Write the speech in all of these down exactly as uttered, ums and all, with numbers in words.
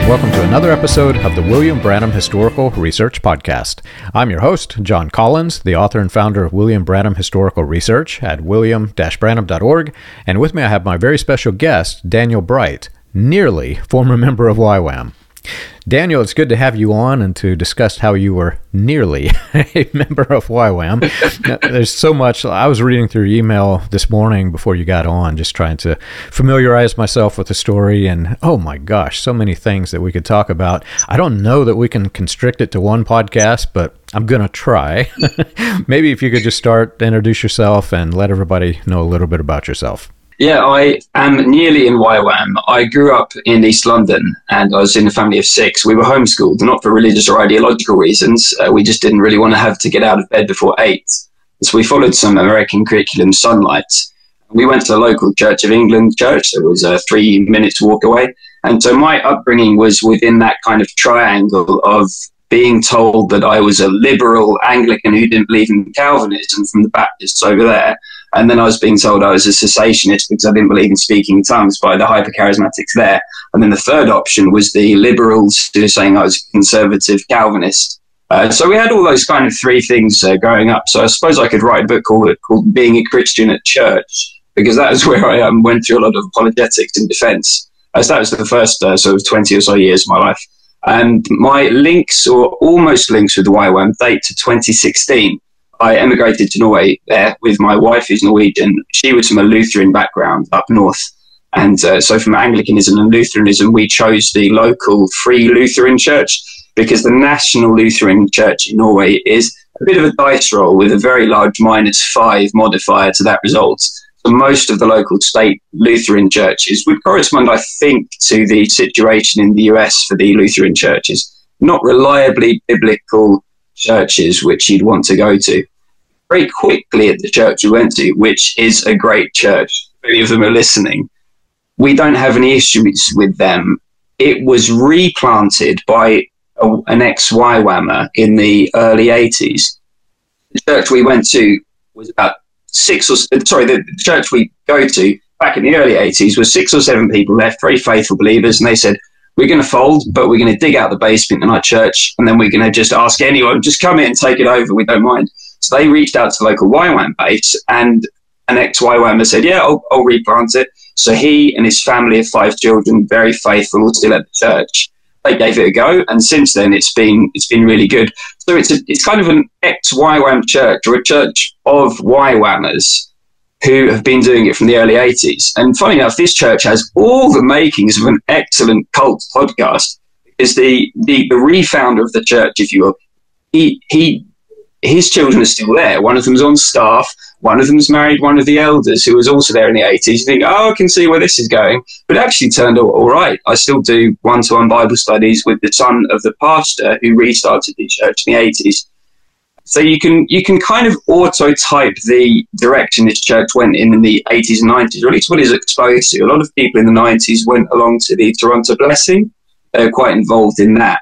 welcome to another episode of the William Branham Historical Research Podcast. I'm your host, John Collins, the author and founder of William Branham Historical Research at william dash branham dot org, and with me I have my very special guest, Daniel Bright, nearly former member of Y WAM. Daniel, it's good to have you on and to discuss how you were nearly a member of Y WAM. Now, there's so much. I was reading through your email this morning before you got on, just trying to familiarize myself with the story. And oh my gosh, so many things that we could talk about. I don't know that we can constrict it to one podcast, but I'm going to try. Maybe if you could just start, introduce yourself and let everybody know a little bit about yourself. Yeah, I am nearly in Y WAM. I grew up in East London and I was in a family of six. We were homeschooled, not for religious or ideological reasons. Uh, we just didn't really want to have to get out of bed before eight. So we followed some American curriculum, Sunlight. We went to the local Church of England church. It was a three minutes walk away. And so my upbringing was within that kind of triangle of being told that I was a liberal Anglican who didn't believe in Calvinism from the Baptists over there. And then I was being told I was a cessationist because I didn't believe in speaking in tongues by the hyper-charismatics there. And then the third option was the liberals who were saying I was a conservative Calvinist. Uh, so we had all those kind of three things uh, growing up. So I suppose I could write a book called, called Being a Christian at Church, because that was where I um, went through a lot of apologetics and defense. Uh, so that was the first uh, sort of twenty or so years of my life. And my links, or almost links with the Y WAM, date to twenty sixteen. I emigrated to Norway there with my wife, who's Norwegian. She was from a Lutheran background up north. And uh, so from Anglicanism and Lutheranism, we chose the local Free Lutheran Church because the National Lutheran Church in Norway is a bit of a dice roll with a very large minus five modifier to that result. So most of the local state Lutheran churches would correspond, I think, to the situation in the U S for the Lutheran churches. Not reliably biblical churches which you'd want to go to. Very quickly at the church we went to, which is a great church, many of them are listening, we don't have any issues with them. It was replanted by a, an ex-Y WAMer in the early eighties. The church we went to was about six or sorry, the church we go to back in the early eighties was six or seven people left, very faithful believers, and they said, we're going to fold, but we're going to dig out the basement in our church, and then we're going to just ask anyone, just come in and take it over, we don't mind. So they reached out to the local Y WAM base, and an ex-Y WAMer said, yeah, I'll, I'll replant it. So he and his family of five children, very faithful, still at the church, they gave it a go, and since then it's been it's been really good. So it's a, it's kind of an ex-Y WAM church, or a church of Y WAMers who have been doing it from the early eighties. And funny enough, this church has all the makings of an excellent cult podcast, because the, the, the refounder of the church, if you will, he, he, his children are still there. One of them's on staff. One of them's married one of the elders who was also there in the eighties. You think, oh, I can see where this is going. But it actually turned out all right. I still do one-to-one Bible studies with the son of the pastor who restarted the church in the eighties. So you can you can kind of auto-type the direction this church went in in the eighties and nineties, or at least what is exposed to. A lot of people in the nineties went along to the Toronto Blessing. They were quite involved in that.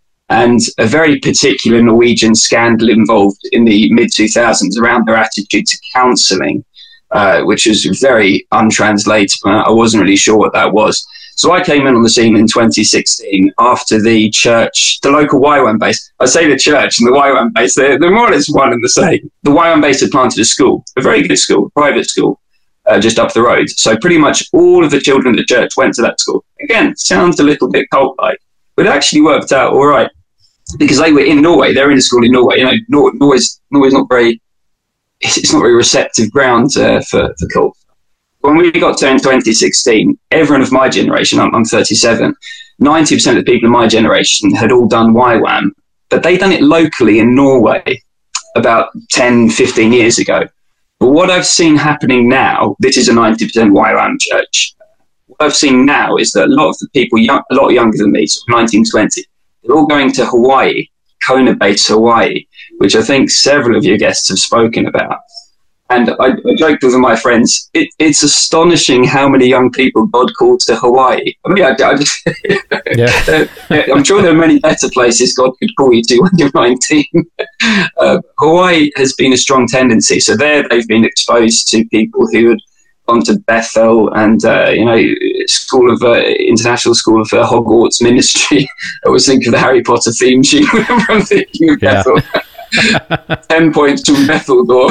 And a very particular Norwegian scandal involved in the mid two thousands around their attitude to counselling, uh, which was very untranslatable. I wasn't really sure what that was. So I came in on the scene in twenty sixteen after the church, the local Y WAM base. I say the church and the Y WAM base, they're, they're more or less one and the same. The Y WAM base had planted a school, a very good school, private school, uh, just up the road. So pretty much all of the children at the church went to that school. Again, sounds a little bit cult-like, but it actually worked out all right because they were in Norway. They're in a school in Norway. You know, Nor- Norway's, Norway's not very, it's not very receptive ground uh, for, for cults. When we got to in twenty sixteen, everyone of my generation, I'm, I'm thirty-seven, ninety percent of the people in my generation had all done Y WAM, but they'd done it locally in Norway about ten, fifteen years ago. But what I've seen happening now, this is a ninety percent Y WAM church. What I've seen now is that a lot of the people, young, a lot younger than me, sort of nineteen, twenty, they're all going to Hawaii, Kona-based Hawaii, which I think several of your guests have spoken about. And I, I joked with my friends, it, it's astonishing how many young people God called to Hawaii. I mean, I, I just, yeah. I'm sure there are many better places God could call you to when you're nineteen. Uh, Hawaii has been a strong tendency. So there they've been exposed to people who had gone to Bethel and, uh, you know, School of, uh, International School of uh, Hogwarts Ministry. I always think of the Harry Potter theme tune whenever I'm thinking of Yeah. Bethel. ten points from Bethel door.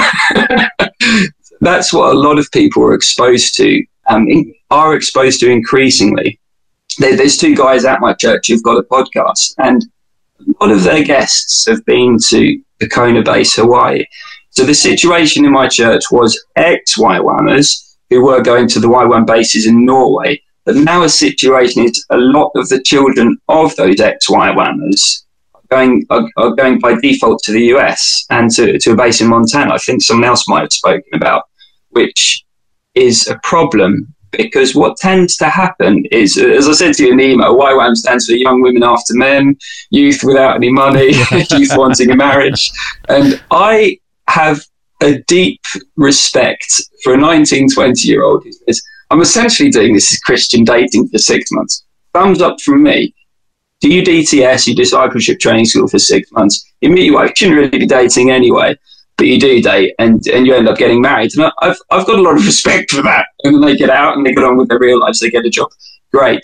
That's what a lot of people are exposed to, um, in, are exposed to increasingly. There, there's two guys at my church who've got a podcast, and a lot of their guests have been to the Kona base, Hawaii. So the situation in my church was ex-Y WAMers who were going to the Y WAM bases in Norway. But now a situation is a lot of the children of those ex-Y WAMers are going, are, are going by default to the U S and to, to a base in Montana. I think someone else might have spoken about, which is a problem. Because what tends to happen is, as I said to you in the email, Y WAM stands for Young Women After Men, Youth Without Any Money, Youth Wanting a Marriage. And I have a deep respect for a nineteen, twenty-year-old who says, I'm essentially doing this as Christian dating for six months. Thumbs up from me. Do you D T S, your discipleship training school, for six months? You meet your wife, you shouldn't really be dating anyway. But you do date, and, and you end up getting married. And I've I've got a lot of respect for that. And then they get out and they get on with their real lives, they get a job. Great.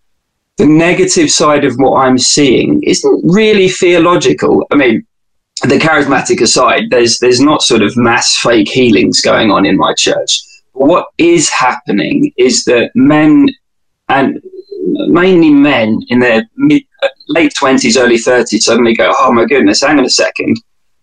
The negative side of what I'm seeing isn't really theological. I mean, the charismatic aside, there's there's not sort of mass fake healings going on in my church. What is happening is that men, and mainly men in their mid, late twenties, early thirties, suddenly go, oh my goodness, hang on a second.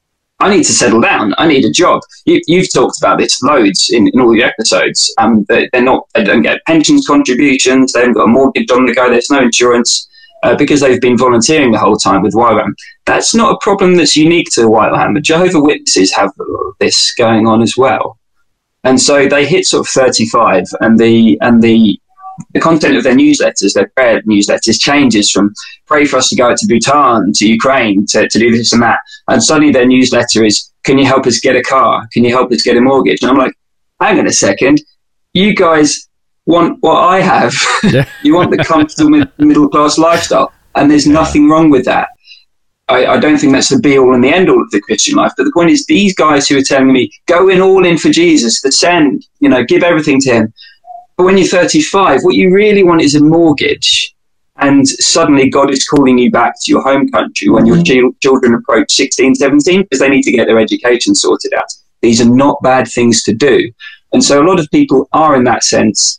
I need to settle down. I need a job. You, you've talked about this loads in, in all your episodes. Um, they're, they're not. They don't get pensions contributions. They haven't got a mortgage on the go. There's no insurance uh, because they've been volunteering the whole time with Y WAM. That's not a problem that's unique to Y WAM. The Jehovah's Witnesses have this going on as well, and so they hit sort of thirty-five, and the and the the content of their newsletters, their prayer newsletters, changes from pray for us to go out to Bhutan, to Ukraine, to, to do this and that. And suddenly their newsletter is, can you help us get a car? Can you help us get a mortgage? And I'm like, hang on a second. You guys want what I have. Yeah. You want the comfortable middle class lifestyle. And there's yeah. nothing wrong with that. I, I don't think that's the be all and the end all of the Christian life. But the point is, these guys who are telling me, go in all in for Jesus, the send, you know, give everything to him. But when you're thirty-five, what you really want is a mortgage. And suddenly God is calling you back to your home country when your ch- children approach sixteen, seventeen, because they need to get their education sorted out. These are not bad things to do. And so a lot of people are, in that sense,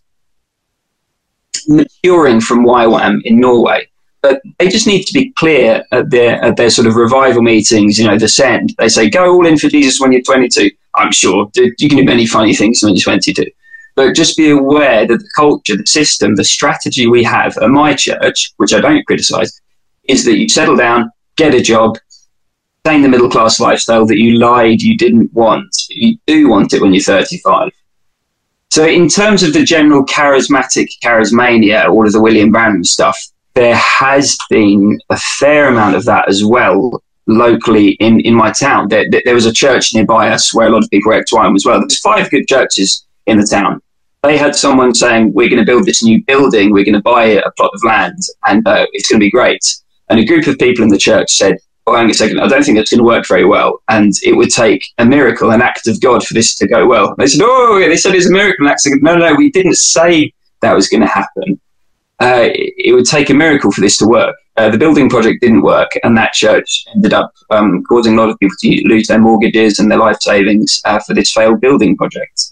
maturing from Y WAM in Norway. But they just need to be clear at their at their sort of revival meetings, you know, the send. They say, go all in for Jesus when you're twenty-two. I'm sure. You can do many funny things when you're twenty-two. But just be aware that the culture, the system, the strategy we have at my church, which I don't criticise, is that you settle down, get a job, attain the middle class lifestyle that you lied you didn't want. You do want it when you're thirty-five. So in terms of the general charismatic charismania, all of the William Branham stuff, there has been a fair amount of that as well locally in, in my town. There, there was a church nearby us where a lot of people were ex-Y WAM as well. There's five good churches in the town. They had someone saying, we're going to build this new building, we're going to buy a plot of land, and uh, it's going to be great. And a group of people in the church said, well, hang on a second, I don't think that's going to work very well, and it would take a miracle, an act of God for this to go well. They said, oh, they said it's a miracle, an act of God. No, no, we didn't say that was going to happen. Uh, it, it would take a miracle for this to work. Uh, the building project didn't work, and that church ended up um, causing a lot of people to lose their mortgages and their life savings uh, for this failed building project.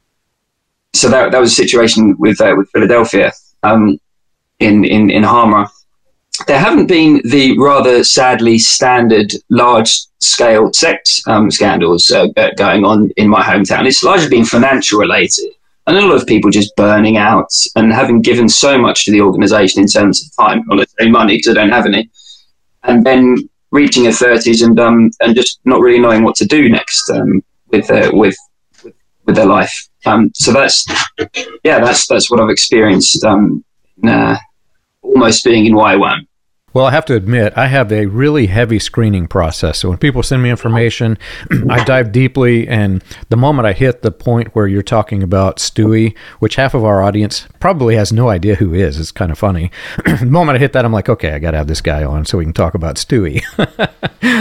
So that that was a situation with uh, with Philadelphia um, in in in Harmar. There haven't been the rather sadly standard large scale sex um, scandals uh, going on in my hometown. It's largely been financial related, and a lot of people just burning out and having given so much to the organisation in terms of time, or let's say money, because I don't have any, and then reaching their thirties and um and just not really knowing what to do next um, with uh, with with their life. Um, so that's, yeah, that's that's what I've experienced, um, uh, almost being in Y WAM. Well, I have to admit, I have a really heavy screening process. So when people send me information, I dive deeply, and the moment I hit the point where you're talking about Stewie, which half of our audience probably has no idea who is, it's kind of funny. The moment I hit that, I'm like, okay, I got to have this guy on so we can talk about Stewie.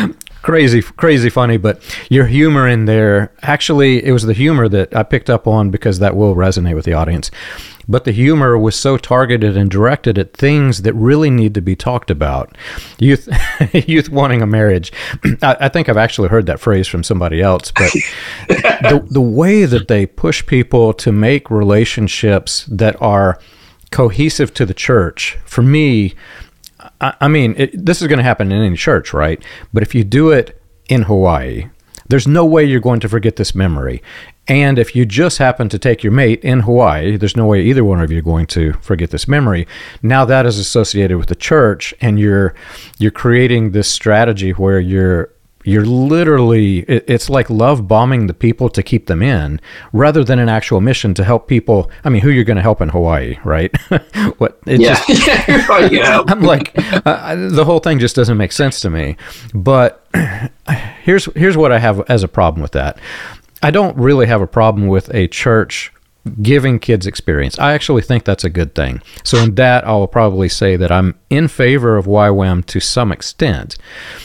crazy, crazy funny. But your humor in there, actually, it was the humor that I picked up on because that will resonate with the audience. But the humor was so targeted and directed at things that really need to be talked about. Youth, youth wanting a marriage. I, I think I've actually heard that phrase from somebody else. But the the way that they push people to make relationships that are cohesive to the church, for me, I, I mean, it, this is going to happen in any church, right? But if you do it in Hawaii, there's no way you're going to forget this memory. And if you just happen to take your mate in Hawaii, there's no way either one of you are going to forget this memory. Now that is associated with the church, and you're you're creating this strategy where you're you're literally, it, it's like love bombing the people to keep them in, rather than an actual mission to help people. I mean, who you're going to help in Hawaii, right? What? It yeah, just, yeah, right, yeah. I'm like, uh, the whole thing just doesn't make sense to me. But here's here's what I have as a problem with that. I don't really have a problem with a church giving kids experience. I actually think that's a good thing. So in that, I will probably say that I'm in favor of Y WAM to some extent,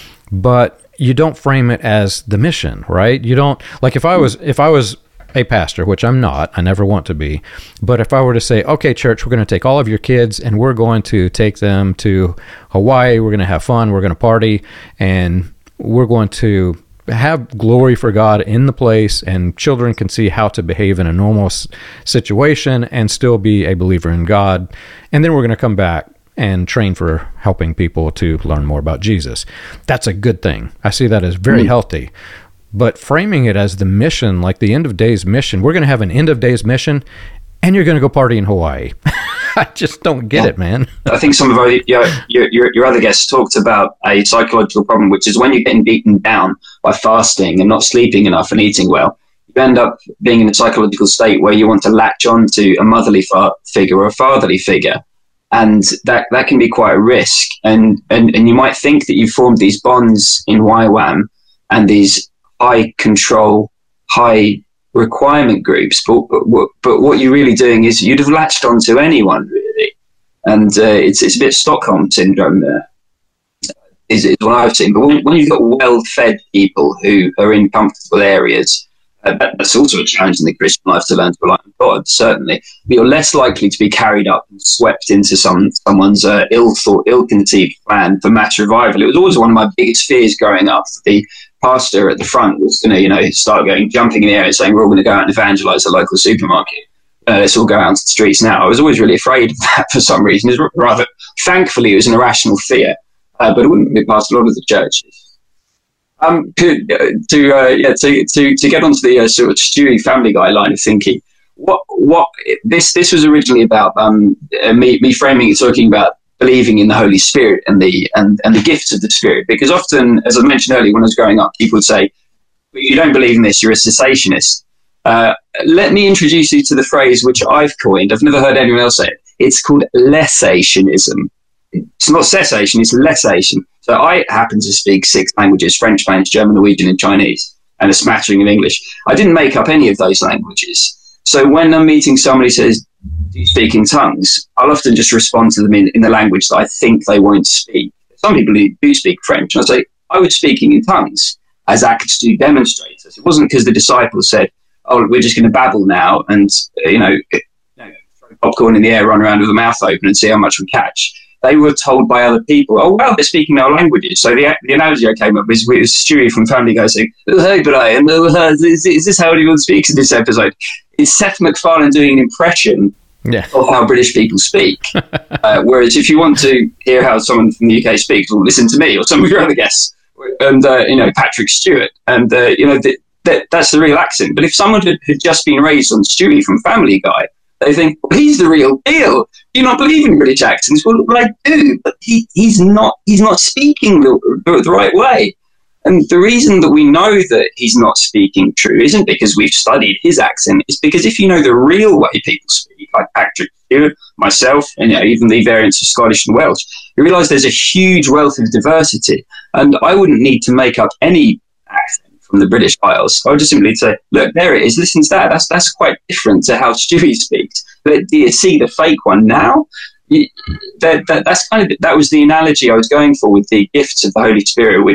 but you don't frame it as the mission, right? You don't, like if I was, if I was a pastor, which I'm not, I never want to be, but if I were to say, okay, church, we're going to take all of your kids and we're going to take them to Hawaii, we're going to have fun, we're going to party, and we're going to have glory for God in the place, and children can see how to behave in a normal s- situation and still be a believer in God. And then we're going to come back and train for helping people to learn more about Jesus. That's a good thing. I see that as very mm. healthy. But framing it as the mission, like the end of days mission, we're going to have an end of days mission, and you're going to go party in Hawaii. I just don't get yeah. it, man. I think some of our, your, your, your other guests talked about a psychological problem, which is when you're getting beaten down by fasting and not sleeping enough and eating well, you end up being in a psychological state where you want to latch on to a motherly fa- figure or a fatherly figure. And that, that can be quite a risk. And, and, and you might think that you've formed these bonds in Y WAM and these high control, high requirement groups, but, but but what you're really doing is you'd have latched onto anyone, really, and uh, it's it's a bit Stockholm syndrome there, is, is what I've seen. But when, when you've got well-fed people who are in comfortable areas, uh, that's also a challenge in the Christian life, to learn to rely on God, certainly. But you're less likely to be carried up and swept into some someone's uh, ill-thought, ill-conceived plan for mass revival. It was always one of my biggest fears growing up. The pastor at the front was going to, you know, start going, jumping in the air and saying, we're all going to go out and evangelize the local supermarket. Uh, let's all go out into the streets now. I was always really afraid of that for some reason. It was rather, thankfully, it was an irrational fear, uh, but it wouldn't be past a lot of the churches. Um, to to uh, yeah to, to to get onto the uh, sort of Stewie Family Guy line of thinking, what what this this was originally about um me me framing it, talking about believing in the Holy Spirit and the and, and the gifts of the Spirit, because often, as I mentioned earlier, when I was growing up, people would say, "You don't believe in this; you're a cessationist." Uh, let me introduce you to the phrase which I've coined. I've never heard anyone else say it. It's called laissationism. It's not cessation; it's laissation. So I happen to speak six languages: French, Spanish, German, Norwegian, and Chinese, and a smattering of English. I didn't make up any of those languages. So when I'm meeting somebody who says, "Do you speak in tongues?" I'll often just respond to them in, in the language that I think they won't speak. Some people do speak French, and I say, I was speaking in tongues, as Acts do demonstrate. It wasn't because the disciples said, oh, we're just going to babble now and, you know, you know, throw popcorn in the air, run around with the mouth open and see how much we catch. They were told by other people, oh, well, they're speaking our languages. So the, the analogy I came up with was Stewie from Family Guy saying, oh, hey, Brian, uh, is, is this how anyone speaks in this episode? It's Seth MacFarlane doing an impression yeah. of how British people speak. uh, whereas if you want to hear how someone from the U K speaks, well, listen to me or some of your other guests, and, uh, you know, Patrick Stewart. And, uh, you know, th- th- that's the real accent. But if someone had, had just been raised on Stewie from Family Guy, they think, well, he's the real deal. Do you not believe in British accents? Well, well I do, but he, he's not he's not speaking the, the, the right way. And the reason that we know that he's not speaking true isn't because we've studied his accent. It's because if you know the real way people speak, like Patrick Stewart, myself, and you know, even the variants of Scottish and Welsh, you realise there's a huge wealth of diversity. And I wouldn't need to make up any accent from the British Isles. I would just simply say, look, there it is, listen to that. That's that's quite different to how Stewie speaks. But do you see the fake one now? You, that, that, that's kind of, that was the analogy I was going for with the gifts of the Holy Spirit, which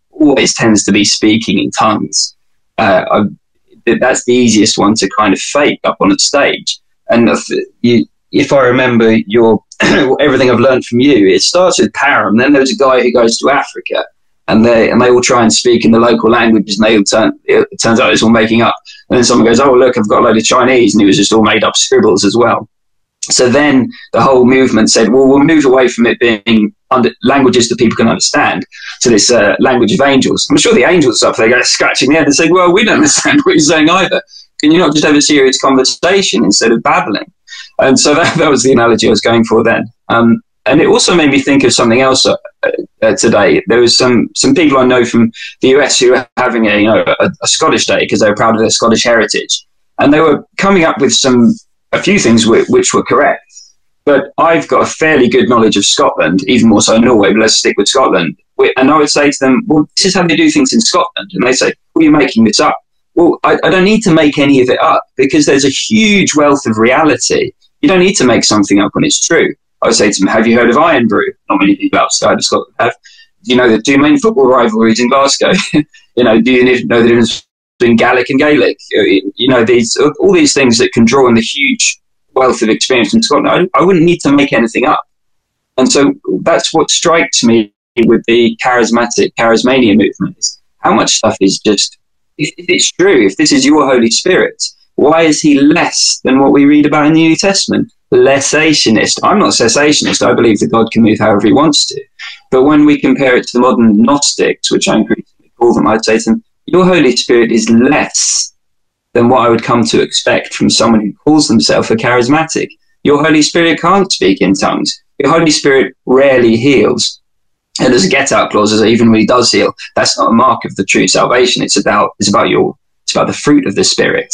always tends to be speaking in tongues. Uh, I, that's the easiest one to kind of fake up on a stage. And if, you, if I remember your everything I've learned from you, it starts with Param. Then there's a guy who goes to Africa, and they and they all try and speak in the local languages, and they all turn, it turns out it's all making up. And then someone goes, oh, look, I've got a load of Chinese, and it was just all made up scribbles as well. So then the whole movement said, well, we'll move away from it being under languages that people can understand to this uh, language of angels. I'm sure the angels up there go scratching their head and saying, well, we don't understand what you're saying either. Can you not just have a serious conversation instead of babbling? And so that, that was the analogy I was going for then. Um, and it also made me think of something else uh, uh, today. There was some some people I know from the U S who were having a, you know, a, a Scottish day because they were proud of their Scottish heritage. And they were coming up with some a few things w- which were correct. But I've got a fairly good knowledge of Scotland, even more so Norway, but let's stick with Scotland. And I would say to them, well, this is how they do things in Scotland. And they say, well, you're making this up. Well, I, I don't need to make any of it up because there's a huge wealth of reality. You don't need to make something up when it's true. I would say to them, have you heard of Iron Brew? Not many people outside of Scotland have. Do you know the two main football rivalries in Glasgow? you know, do you know the difference between Gaelic and Gaelic? You know, these all these things that can draw on the huge wealth of experience in Scotland. I, I wouldn't need to make anything up. And so that's what strikes me with the charismatic, charismania movement is how much stuff is just, if, if it's true, if this is your Holy Spirit, why is he less than what we read about in the New Testament? Cessationist. I'm not cessationist. I believe that God can move however he wants to. But when we compare it to the modern Gnostics, which I increasingly call them, I'd say to them, your Holy Spirit is less than what I would come to expect from someone who calls themselves a charismatic. Your Holy Spirit can't speak in tongues. Your Holy Spirit rarely heals. And there's a get-out clause, as even when he does heal, that's not a mark of the true salvation. It's about it's about your it's about the fruit of the Spirit.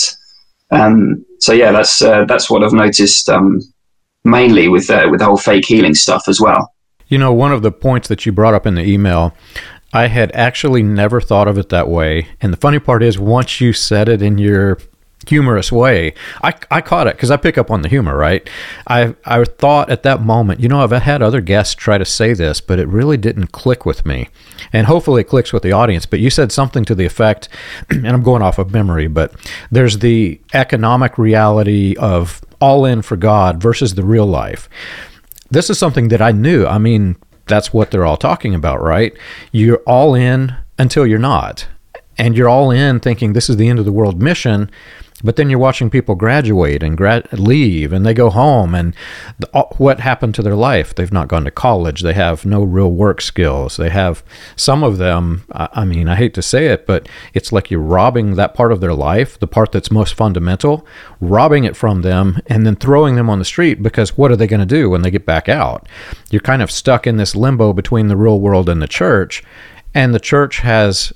Um, so yeah, that's uh, that's what I've noticed um, mainly with uh, with the whole fake healing stuff as well. You know, one of the points that you brought up in the email, I had actually never thought of it that way. And the funny part is, once you said it in your humorous way, I, I caught it because I pick up on the humor, right? I I thought at that moment, you know, I've had other guests try to say this, but it really didn't click with me. And hopefully it clicks with the audience. But you said something to the effect, and I'm going off of memory, but there's the economic reality of all in for God versus the real life. This is something that I knew. I mean, that's what they're all talking about, right? You're all in until you're not. And you're all in thinking this is the end of the world mission, but then you're watching people graduate and gra- leave, and they go home, and the, uh, what happened to their life? They've not gone to college. They have no real work skills. They have, some of them, I, I mean, I hate to say it, but it's like you're robbing that part of their life, the part that's most fundamental, robbing it from them, and then throwing them on the street, because what are they going to do when they get back out? You're kind of stuck in this limbo between the real world and the church, and the church has,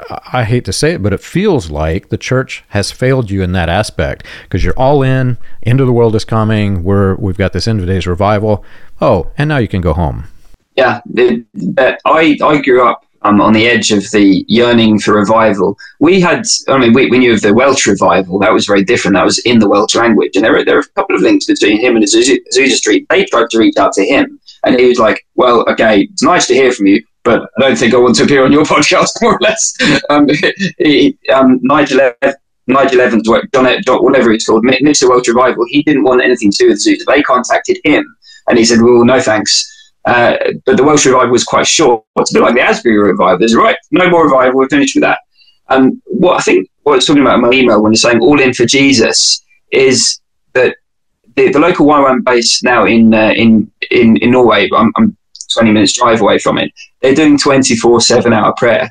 I hate to say it, but it feels like the church has failed you in that aspect, because you're all in, end of the world is coming, we're, we've got this end of days revival. Oh, and now you can go home. Yeah, the, the, I, I grew up um, on the edge of the yearning for revival. We had, I mean, we, we knew of the Welsh revival. That was very different. That was in the Welsh language. And there are, there are a couple of links between him and Azusa, Azusa Street. They tried to reach out to him, and he was like, well, okay, it's nice to hear from you, but I don't think I want to appear on your podcast, more or less. Um, he, um, Nigel, Nigel Evans, John, John, whatever it's called, Mister Welsh Revival, he didn't want anything to do with Azusa. They contacted him, and he said, well, no thanks. Uh, but the Welsh Revival was quite short. It's a bit like the Asbury Revival. There's, right, no more revival, we're finished with that. Um, what I think, what I was talking about in my email when you're saying all in for Jesus, is that the, the local Y WAM base now in, uh, in, in, in Norway, I'm, I'm twenty minutes drive away from it, they're doing twenty-four seven hour prayer.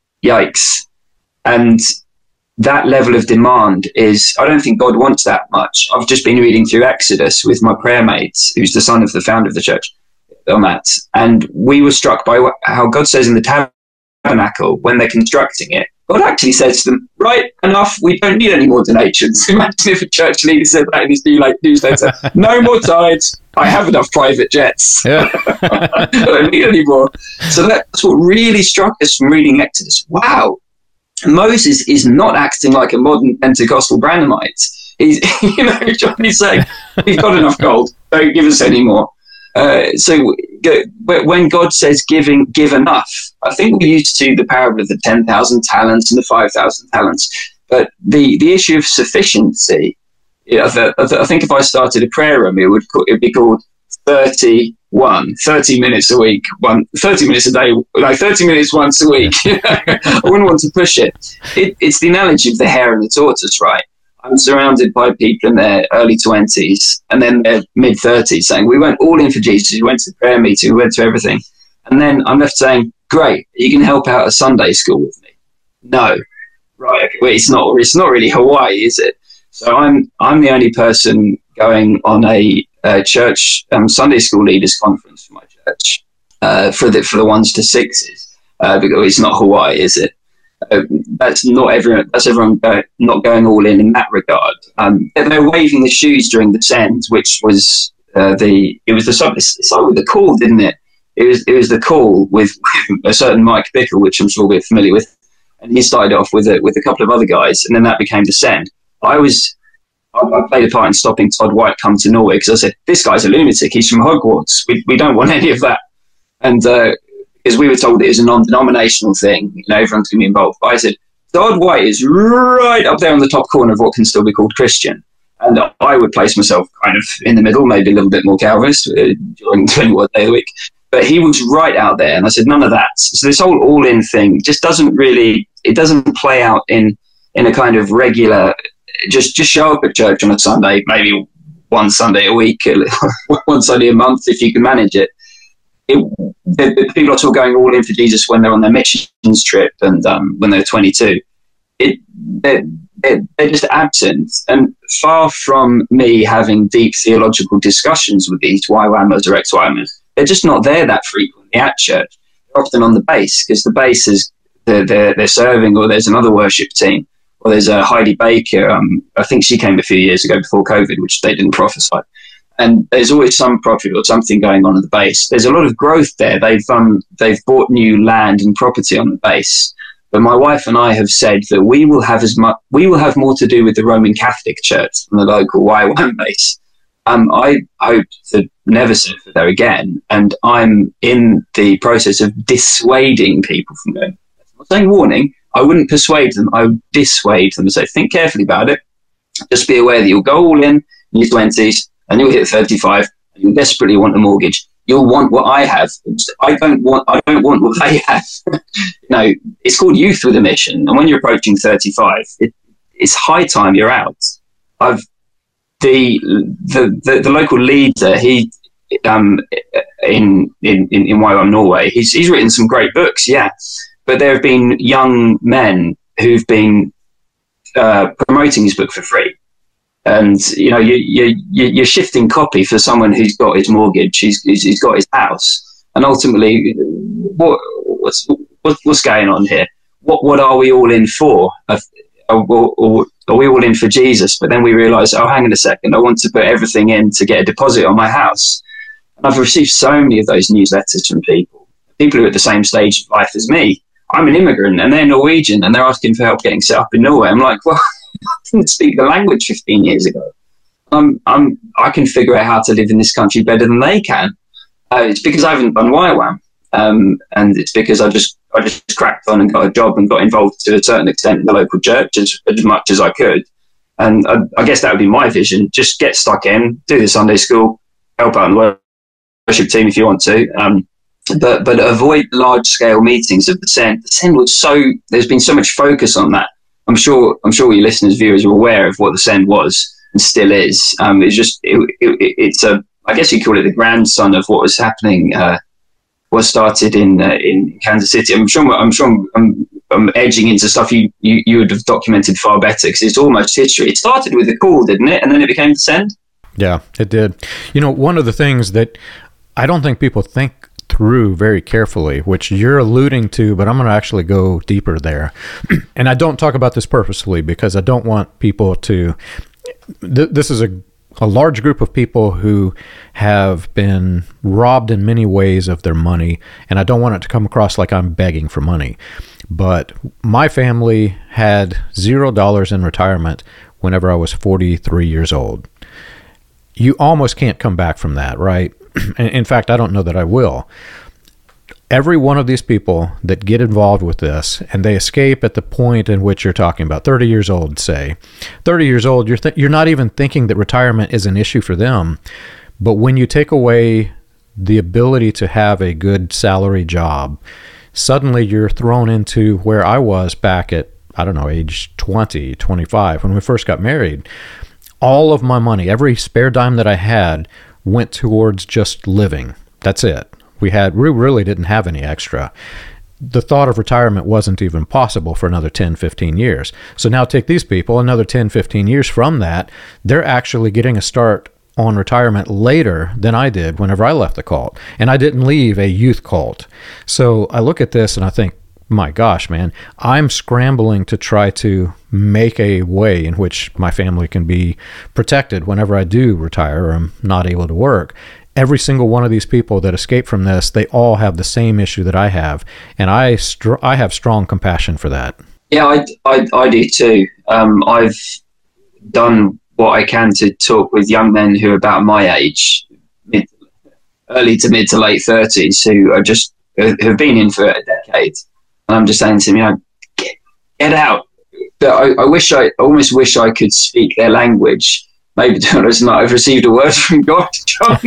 Yikes. And that level of demand is, I don't think God wants that much. I've just been reading through Exodus with my prayer mates, who's the son of the founder of the church, on that. And we were struck by what, how God says in the tabernacle, when they're constructing it, God actually says to them, right, enough, we don't need any more donations. Imagine if a church leader said that in his new like, newsletter, no more tithes, I have enough private jets. Yeah. I don't need any more. So that's what really struck us from reading Exodus. Wow, Moses is not acting like a modern Pentecostal Branhamite. He's, you know, Johnny's saying, we've got enough gold, don't give us any more. Uh, so when God says giving, give enough, I think we're used to the parable of the ten thousand talents and the five thousand talents. But the, the issue of sufficiency, you know, I think if I started a prayer room, it would it would be called thirty-one, thirty minutes a week, one, thirty minutes a day, like thirty minutes once a week. I wouldn't want to push it. it. It's the analogy of the hare and the tortoise, right? I'm surrounded by people in their early twenties and then their mid thirties saying, we went all in for Jesus. We went to the prayer meeting, we went to everything. And then I'm left saying, great, you can help out at Sunday school with me. No. Right. Okay. Well, it's not, it's not really Hawaii, is it? So I'm, I'm the only person going on a, a church um, Sunday school leaders conference for my church uh, for the, for the ones to sixes, uh, because it's not Hawaii, is it? Uh, that's not everyone. That's everyone go, not going all in in that regard. Um, they're waving the shoes during the send, which was uh, the. It was the it started with the call, didn't it? It was it was the call with, with a certain Mike Bickle, which I'm sure we're familiar with, and he started off with a, with a couple of other guys, and then that became the send. I was I, I played a part in stopping Todd White come to Norway because I said this guy's a lunatic. He's from Hogwarts. We we don't want any of that, and. Uh, Because we were told it was a non-denominational thing, you know, everyone's going to be involved. But I said, Todd White is right up there on the top corner of what can still be called Christian. And I would place myself kind of in the middle, maybe a little bit more Calvinist uh, during twenty-one day a week. But he was right out there. And I said, none of that. So this whole all-in thing just doesn't really, it doesn't play out in, in a kind of regular, just, just show up at church on a Sunday, maybe one Sunday a week, one Sunday a month if you can manage it. It, the, the people are still going all in for Jesus when they're on their missions trip and um, when they're twenty-two. It, they're, they're, they're just absent. And far from me having deep theological discussions with these Y WAMers or X WAMers, they're just not there that frequently at church. They're often on the base because the base is they're, they're, they're serving, or there's another worship team, or there's a Heidi Baker. Um, I think she came a few years ago before COVID, which they didn't prophesy. And there's always some profit or something going on at the base. There's a lot of growth there. They've um, they've bought new land and property on the base. But my wife and I have said that we will have as much, we will have more to do with the Roman Catholic Church than the local Y WAM base. Um, I hope to never serve there again, and I'm in the process of dissuading people from going. I'm not saying warning. I wouldn't persuade them. I would dissuade them and say, think carefully about it. Just be aware that you'll go all in in your twenties. And you'll hit thirty-five, and you desperately want a mortgage. You'll want what I have. I don't want. I don't want what they have. You know, it's called youth with a mission. And when you're approaching thirty-five, it, it's high time you're out. I've the the the, the local leader. He um in in in Y WAM Norway. He's he's written some great books. Yeah, but there have been young men who've been uh, promoting his book for free. And, you know, you, you, you're shifting copy for someone who's got his mortgage, he's, he's got his house. And ultimately, what, what's, what's going on here? What, what are we all in for? Are, are, are we all in for Jesus? But then we realise, oh, hang on a second, I want to put everything in to get a deposit on my house. And I've received so many of those newsletters from people, people who are at the same stage of life as me. I'm an immigrant and they're Norwegian and they're asking for help getting set up in Norway. I'm like, well, I didn't speak the language fifteen years ago. Um, I'm, I can figure out how to live in this country better than they can. Uh, it's because I haven't done Y WAM, um, and it's because I just I just cracked on and got a job and got involved to a certain extent in the local church as, as much as I could. And I, I guess that would be my vision: just get stuck in, do the Sunday school, help out in the worship team if you want to, um, but but avoid large scale meetings of the Send. The Send was so there's been so much focus on that. I'm sure I'm sure your listeners, viewers are aware of what the Send was and still is. Um, it's just it, it, it's a I guess you call it the grandson of what was happening. Uh, what started in uh, in Kansas City. I'm sure I'm sure I'm, I'm, I'm edging into stuff you, you you would have documented far better because it's almost history. It started with the call, didn't it? And then it became the Send. Yeah, it did. You know, one of the things that I don't think people think through very carefully, which you're alluding to, but I'm going to actually go deeper there. And I don't talk about this purposely because I don't want people to, th- this is a, a large group of people who have been robbed in many ways of their money. And I don't want it to come across like I'm begging for money. But my family had zero dollars in retirement whenever I was forty-three years old. You almost can't come back from that, right? In fact, I don't know that I will. Every one of these people that get involved with this and they escape at the point in which you're talking about, thirty years old, say, thirty years old, you're th- you're not even thinking that retirement is an issue for them. But when you take away the ability to have a good salary job, suddenly you're thrown into where I was back at, I don't know, age twenty, twenty-five, when we first got married. All of my money, every spare dime that I had, went towards just living. That's it. We had, we really didn't have any extra. The thought of retirement wasn't even possible for another ten, fifteen years. So now take these people, another ten, fifteen years from that, they're actually getting a start on retirement later than I did whenever I left the cult. And I didn't leave a youth cult. So I look at this and I think, my gosh, man, I'm scrambling to try to make a way in which my family can be protected whenever I do retire or I'm not able to work. Every single one of these people that escape from this, they all have the same issue that I have. And I str- I have strong compassion for that. Yeah, I, I, I do too. Um, I've done what I can to talk with young men who are about my age, mid, early to mid to late thirties, who are just who have been in for a decade. And I'm just saying to them, you know, get, get out. But I, I wish I, I almost wish I could speak their language. Maybe to be honest, not. I've received a word from God, John.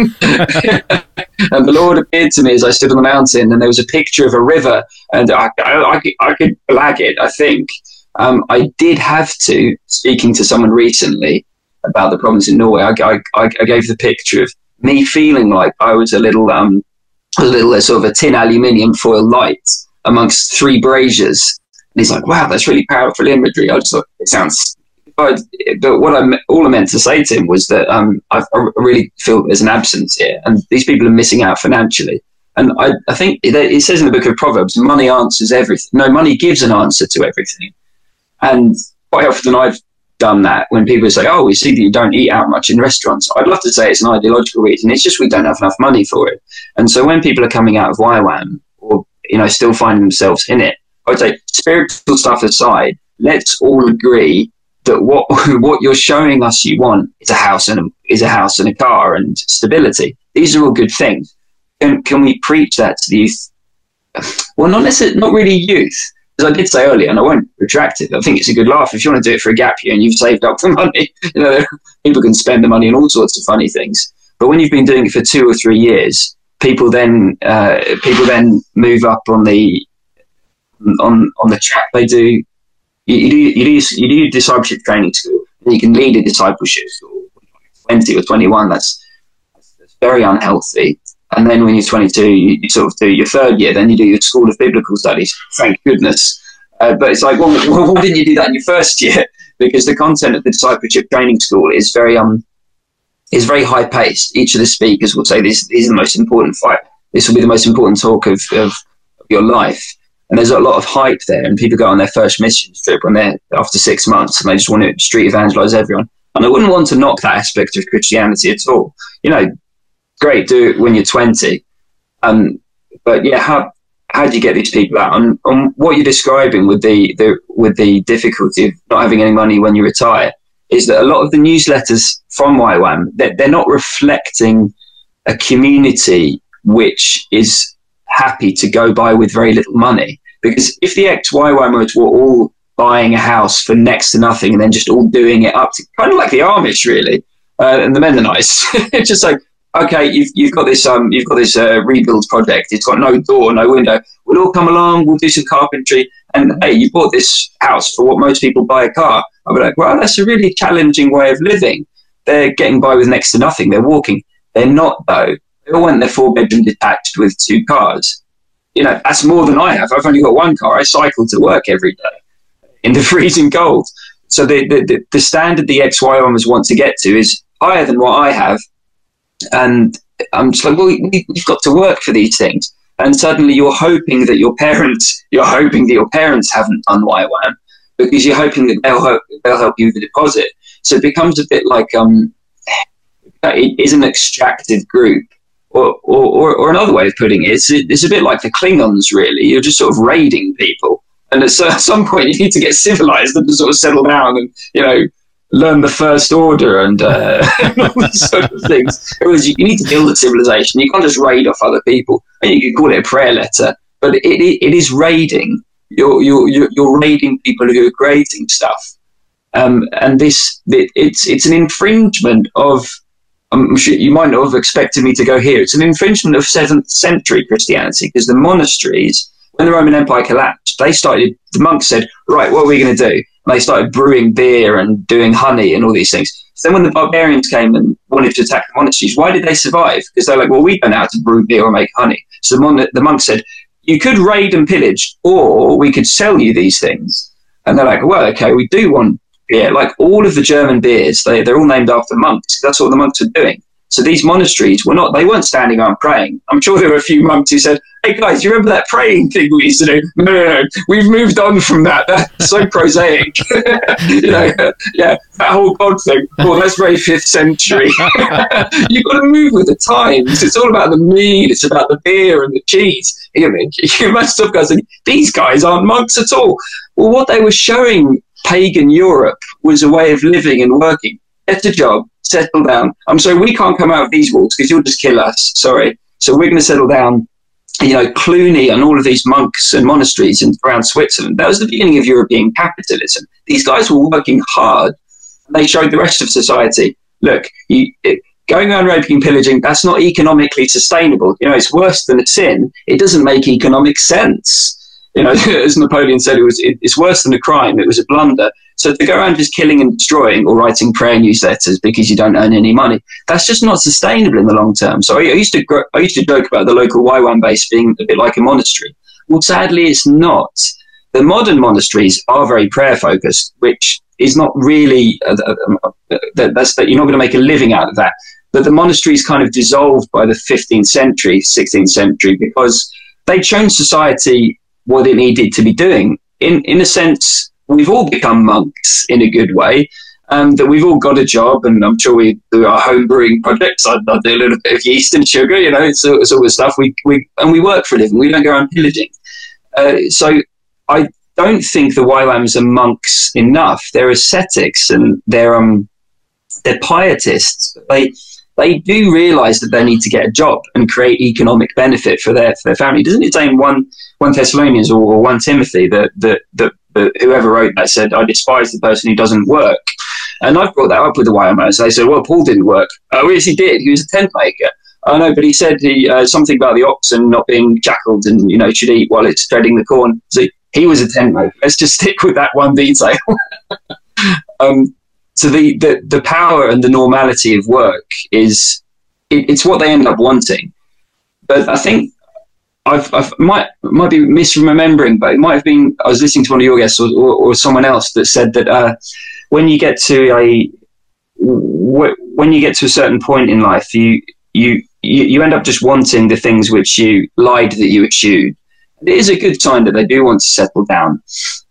And the Lord appeared to me as I stood on the mountain, and there was a picture of a river, and I, I, I, could, I could blag it, I think. Um, I did have to, speaking to someone recently about the problems in Norway, I, I, I gave the picture of me feeling like I was a little, um, a little uh, sort of a tin aluminium foil light amongst three braziers. And he's like, wow, that's really powerful imagery. I just thought, it sounds... But, but what I all I meant to say to him was that um, I, I really feel there's an absence here, and these people are missing out financially. And I, I think it, it says in the book of Proverbs, money answers everything. No, money gives an answer to everything. And quite often I've done that when people say, oh, we see that you don't eat out much in restaurants. I'd love to say it's an ideological reason. It's just we don't have enough money for it. And so when people are coming out of Y WAM or, you know, still finding themselves in it, I would say spiritual stuff aside, let's all agree that what what you're showing us you want is a house and a, is a house and a car and stability. These are all good things. Can, can we preach that to the youth? Well, not necessarily, not really youth, as I did say earlier, and I won't retract it. I think it's a good laugh. If you want to do it for a gap year and you've saved up the money, you know, people can spend the money on all sorts of funny things. But when you've been doing it for two or three years, people then uh, people then move up on the on on the track. They do. You, you do you do you do discipleship training school, and you can lead a discipleship school. Twenty or twenty-one, that's, that's very unhealthy. And then when you're twenty-two, you, you sort of do your third year. Then you do your School of Biblical Studies. Thank goodness. Uh, but it's like, well, well, why didn't you do that in your first year? Because the content of the discipleship training school is very um is very high paced. Each of the speakers will say this these are the most important fight. This will be the most important talk of, of your life. And there's a lot of hype there, and people go on their first mission trip when they're after six months, and they just want to street evangelize everyone. And I wouldn't want to knock that aspect of Christianity at all. You know, great, do it when you're twenty. Um, but yeah, how how do you get these people out? And, and what you're describing with the, the with the difficulty of not having any money when you retire is that a lot of the newsletters from Y WAM, they're, they're not reflecting a community which is happy to go by with very little money. Because if the ex-Y WAMers were all buying a house for next to nothing and then just all doing it up to kind of like the Amish, really, uh, and the Mennonites, it's just like, okay, you've you've got this um you've got this uh, rebuild project. It's got no door, no window. We'll all come along. We'll do some carpentry, and hey, you bought this house for what most people buy a car. I'll be like, well, that's a really challenging way of living. They're getting by with next to nothing. They're walking. They're not though. They all went their four-bedroom detached with two cars. You know, that's more than I have. I've only got one car. I cycle to work every day in the freezing cold. So the the, the standard the ex-Y WAMers want to get to is higher than what I have. And I'm just like, well, we, we've got to work for these things. And suddenly you're hoping that your parents, you're hoping that your parents haven't done Y WAM because you're hoping that they'll help, they'll help you with the deposit. So it becomes a bit like um, it is an extractive group. Or, or, or another way of putting it, it's, it's a bit like the Klingons, really. You're just sort of raiding people. And at some point, you need to get civilized and sort of settle down and, you know, learn the first order and, uh, and all these sort of things. It was, you need to build a civilization. You can't just raid off other people. And you can call it a prayer letter, but it, it, it is raiding. You're, you're, you're raiding people who are creating stuff. Um, and this, it, it's, it's an infringement of, I'm sure you might not have expected me to go here. It's an infringement of seventh century Christianity, because the monasteries, when the Roman Empire collapsed, they started, the monks said, right, what are we going to do? And they started brewing beer and doing honey and all these things. So then when the barbarians came and wanted to attack the monasteries, why did they survive? Because they're like, well, we don't know how to brew beer or make honey. So the, mon- the monks said, you could raid and pillage, or we could sell you these things. And they're like, well, okay, we do want beer. Like all of the German beers, they, they're all named after monks. That's what the monks were doing. So these monasteries were not, they weren't standing around praying. I'm sure there were a few monks who said, hey guys, you remember that praying thing we used to do? No, no, no, we've moved on from that. That's so prosaic. you know, yeah, that whole God thing. Well, that's very fifth century. You've got to move with the times. It's all about the mead. It's about the beer and the cheese. You know, you must have guys saying, these guys aren't monks at all. Well, what they were showing pagan Europe was a way of living and working. Get a job, settle down. I'm sorry, we can't come out of these walls because you'll just kill us. Sorry. So we're going to settle down. You know, Cluny and all of these monks and monasteries in, around Switzerland. That was the beginning of European capitalism. These guys were working hard. They showed the rest of society, look, you, it, going around raping and pillaging, that's not economically sustainable. You know, it's worse than a sin. It doesn't make economic sense. You know, as Napoleon said, it was it, it's worse than a crime. It was a blunder. So to go around just killing and destroying or writing prayer newsletters because you don't earn any money, that's just not sustainable in the long term. So I, I used to I used to joke about the local Y WAM base being a bit like a monastery. Well, sadly, it's not. The modern monasteries are very prayer focused, which is not really uh, uh, uh, that's that you're not going to make a living out of that. But the monasteries kind of dissolved by the fifteenth century, sixteenth century, because they'd shown society what it needed to be doing. In in a sense, we've all become monks in a good way, um, that we've all got a job, and I'm sure we do our home brewing projects. I, I do a little bit of yeast and sugar, you know, it's, it's all the stuff. We, we And we work for a living. We don't go around pillaging. Uh, so I don't think the Y WAMs are monks enough. They're ascetics and they're, um, they're pietists. They they do realise that they need to get a job and create economic benefit for their for their family. Doesn't it say in one one Thessalonians or, or one Timothy that that that whoever wrote that said, I despise the person who doesn't work? And I've brought that up with the Y W A Mers. They said, well, Paul didn't work. Oh, yes, he did. He was a tent maker. I know, but he said he, uh, something about the oxen not being shackled and, you know, should eat while it's treading the corn. So he was a tent maker. Let's just stick with that one detail. um, so the, the, the power and the normality of work is, it, it's what they end up wanting. But I think I've, I've might might be misremembering, but it might have been I was listening to one of your guests or, or, or someone else that said that uh, when you get to a w- when you get to a certain point in life, you you you end up just wanting the things which you lied that you eschewed. It is a good sign that they do want to settle down.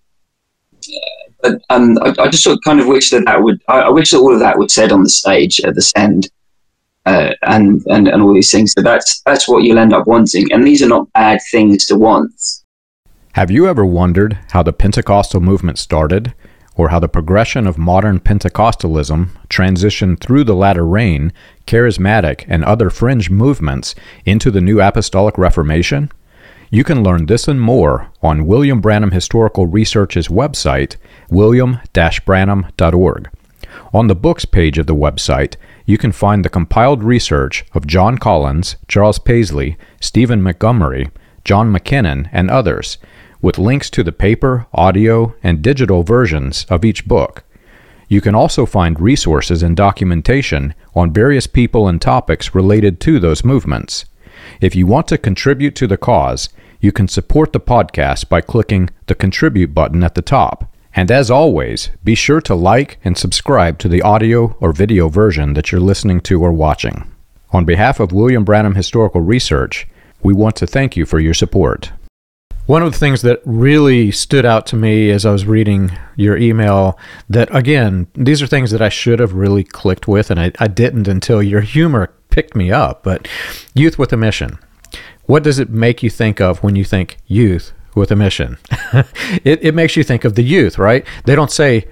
But um, I, I just sort of kind of wish that that would I, I wish that all of that was said on the stage at the Send. Uh, and, and, and all these things. So that's that's what you'll end up wanting. And these are not bad things to want. Have you ever wondered how the Pentecostal movement started, or how the progression of modern Pentecostalism transitioned through the latter rain, charismatic, and other fringe movements into the New Apostolic Reformation? You can learn this and more on William Branham Historical Research's website, william dash branham dot org. On the books page of the website, you can find the compiled research of John Collins, Charles Paisley, Stephen Montgomery, John McKinnon, and others, with links to the paper, audio, and digital versions of each book. You can also find resources and documentation on various people and topics related to those movements. If you want to contribute to the cause, you can support the podcast by clicking the Contribute button at the top. And as always, be sure to like and subscribe to the audio or video version that you're listening to or watching. On behalf of William Branham Historical Research, we want to thank you for your support. One of the things that really stood out to me as I was reading your email, that again, these are things that I should have really clicked with, and I, I didn't until your humor picked me up, but youth with a mission. What does it make you think of when you think youth with a mission? it, it makes you think of the youth, right? They don't say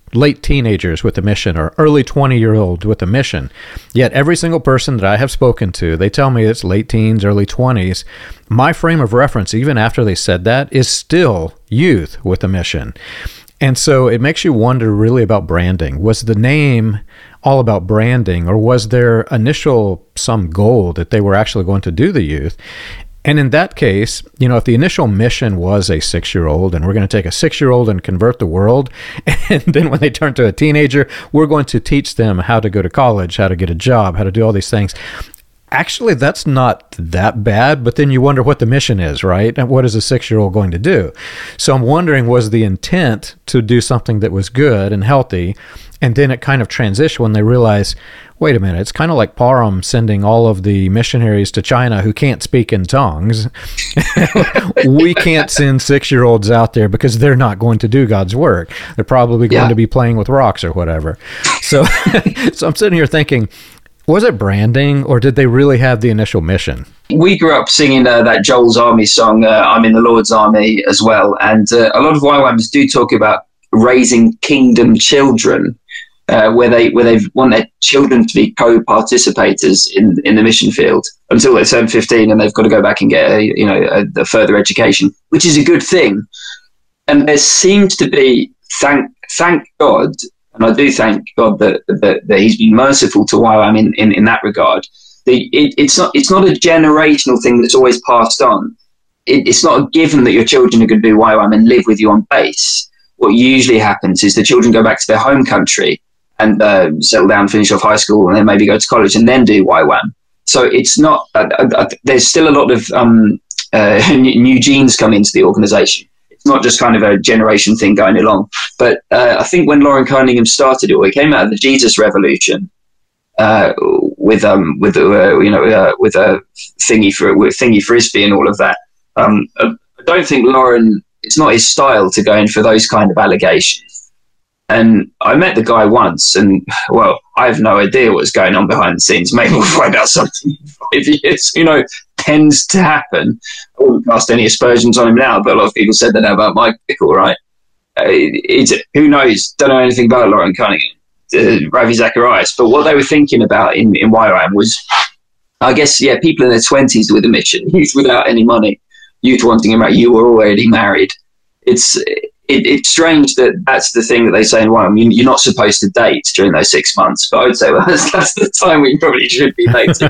late teenagers with a mission or early twenty-year-old with a mission. Yet every single person that I have spoken to, they tell me it's late teens, early twenties. My frame of reference, even after they said that, is still youth with a mission. And so it makes you wonder really about branding. Was the name all about branding, or was there initial some goal that they were actually going to do the youth? And in that case, you know, if the initial mission was a six-year-old and we're going to take a six-year-old and convert the world, and then when they turn to a teenager, we're going to teach them how to go to college, how to get a job, how to do all these things. Actually, that's not that bad, but then you wonder what the mission is, right? And what is a six-year-old going to do? So I'm wondering, was the intent to do something that was good and healthy, and then it kind of transitioned when they realized, wait a minute, it's kind of like Parham sending all of the missionaries to China who can't speak in tongues. We can't send six-year-olds out there because they're not going to do God's work. They're probably going yeah. to be playing with rocks or whatever. So, so I'm sitting here thinking, was it branding, or did they really have the initial mission? We grew up singing uh, that Joel's Army song, uh, I'm in the Lord's Army, as well. And uh, a lot of Y WAMs do talk about raising kingdom children, uh, where they where they want their children to be co-participators in, in the mission field until they turn fifteen, and they've got to go back and get a, you know a, a further education, which is a good thing. And there seems to be, thank thank God, and I do thank God that, that, that he's been merciful to Y WAM in, in, in that regard. The, it, it's not it's not a generational thing that's always passed on. It, it's not a given that your children are going to do Y WAM and live with you on base. What usually happens is the children go back to their home country and uh, settle down, finish off high school, and then maybe go to college and then do Y WAM. So it's not, uh, uh, there's still a lot of um, uh, new genes come into the organisation. Not just kind of a generation thing going along. But uh, I think when Loren Cunningham started it, or he came out of the Jesus Revolution uh, with um with uh, you know uh, with a thingy for with thingy frisbee and all of that. Um, I don't think Loren. It's not his style to go in for those kind of allegations. And I met the guy once, and well, I have no idea what's going on behind the scenes. Maybe we'll find out something in five years. You know, tends to happen. I wouldn't cast any aspersions on him now, but a lot of people said that about Mike Bickle, right? Uh, it's, who knows? Don't know anything about Loren Cunningham, uh, Ravi Zacharias. But what they were thinking about in, in Y WAM was, I guess, yeah, people in their twenties with a mission, youth without any money, youth wanting to marry, you were already married. It's it, it's strange that that's the thing that they say in Y WAM. You're not supposed to date during those six months, but I would say, well, that's, that's the time when you probably should be dating.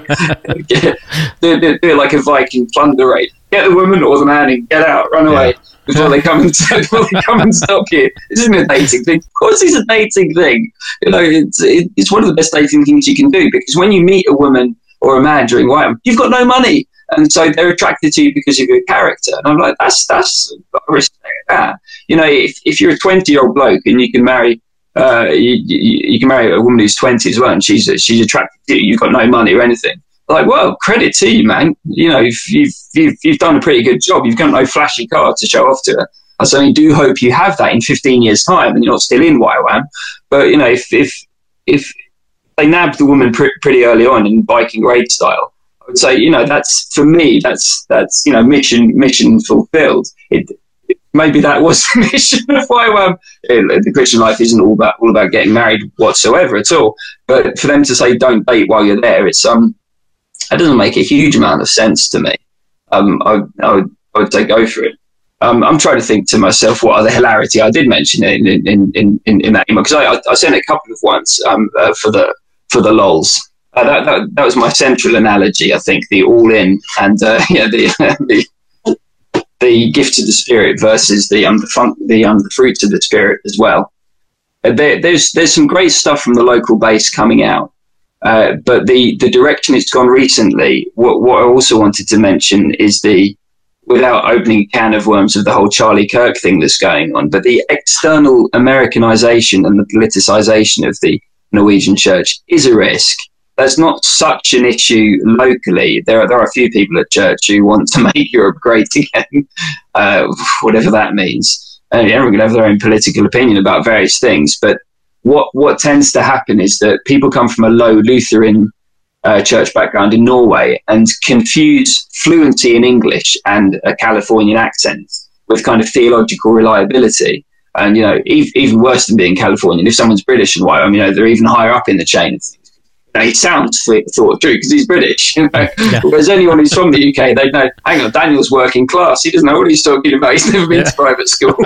do, do, do it like a Viking plunder raid. Get the woman or the man and get out, run away yeah. before they come and before they come and stop you. This isn't a dating thing. Of course, it's a dating thing. You know, it's it, it's one of the best dating things you can do, because when you meet a woman or a man during Y WAM, you've got no money. And so they're attracted to you because of your character. And I'm like, that's, that's, I respect that. You know, if, if you're a twenty year old bloke and you can marry, uh, you, you, you can marry a woman who's twenty as well, and she's, she's attracted to you, you've got no money or anything. Like, well, credit to you, man. You know, if you've, you've, you've done a pretty good job. You've got no flashy car to show off to her. I certainly do hope you have that in fifteen years time and you're not still in Y WAM. But, you know, if, if, if they nabbed the woman pr- pretty early on in Viking raid style, I would say, you know, that's, for me, that's, that's, you know, mission, mission fulfilled. It, it, maybe that was the mission of Y WAM. It, the Christian life isn't all about, all about getting married whatsoever at all. But for them to say, don't date while you're there, it's, um, it doesn't make a huge amount of sense to me. Um, I, I would, I would say go for it. Um, I'm trying to think to myself what other hilarity I did mention in, in, in, in, in that email, because I, I sent a couple of ones, um, uh, for the, for the lols. Uh, that, that that was my central analogy, I think, the all-in and uh, yeah, the, the the gift of the Spirit versus the um the, fun, the um the fruits of the Spirit as well. Uh, there, there's there's some great stuff from the local base coming out, uh, but the, the direction it's gone recently. What what I also wanted to mention is the, without opening a can of worms, of the whole Charlie Kirk thing that's going on, but the external Americanization and the politicization of the Norwegian Church is a risk. That's not such an issue locally. There are there are a few people at church who want to make Europe great again, uh, whatever that means. And everyone can have their own political opinion about various things. But what what tends to happen is that people come from a low Lutheran uh, church background in Norway and confuse fluency in English and a Californian accent with kind of theological reliability. And, you know, even, even worse than being Californian, if someone's British and white, I mean, you know, they're even higher up in the chain of things. Now, he sounds thought through because he's British. You know? Yeah. Whereas anyone who's from the U K, they know, hang on, Daniel's working class. He doesn't know what he's talking about. He's never been yeah. to private school.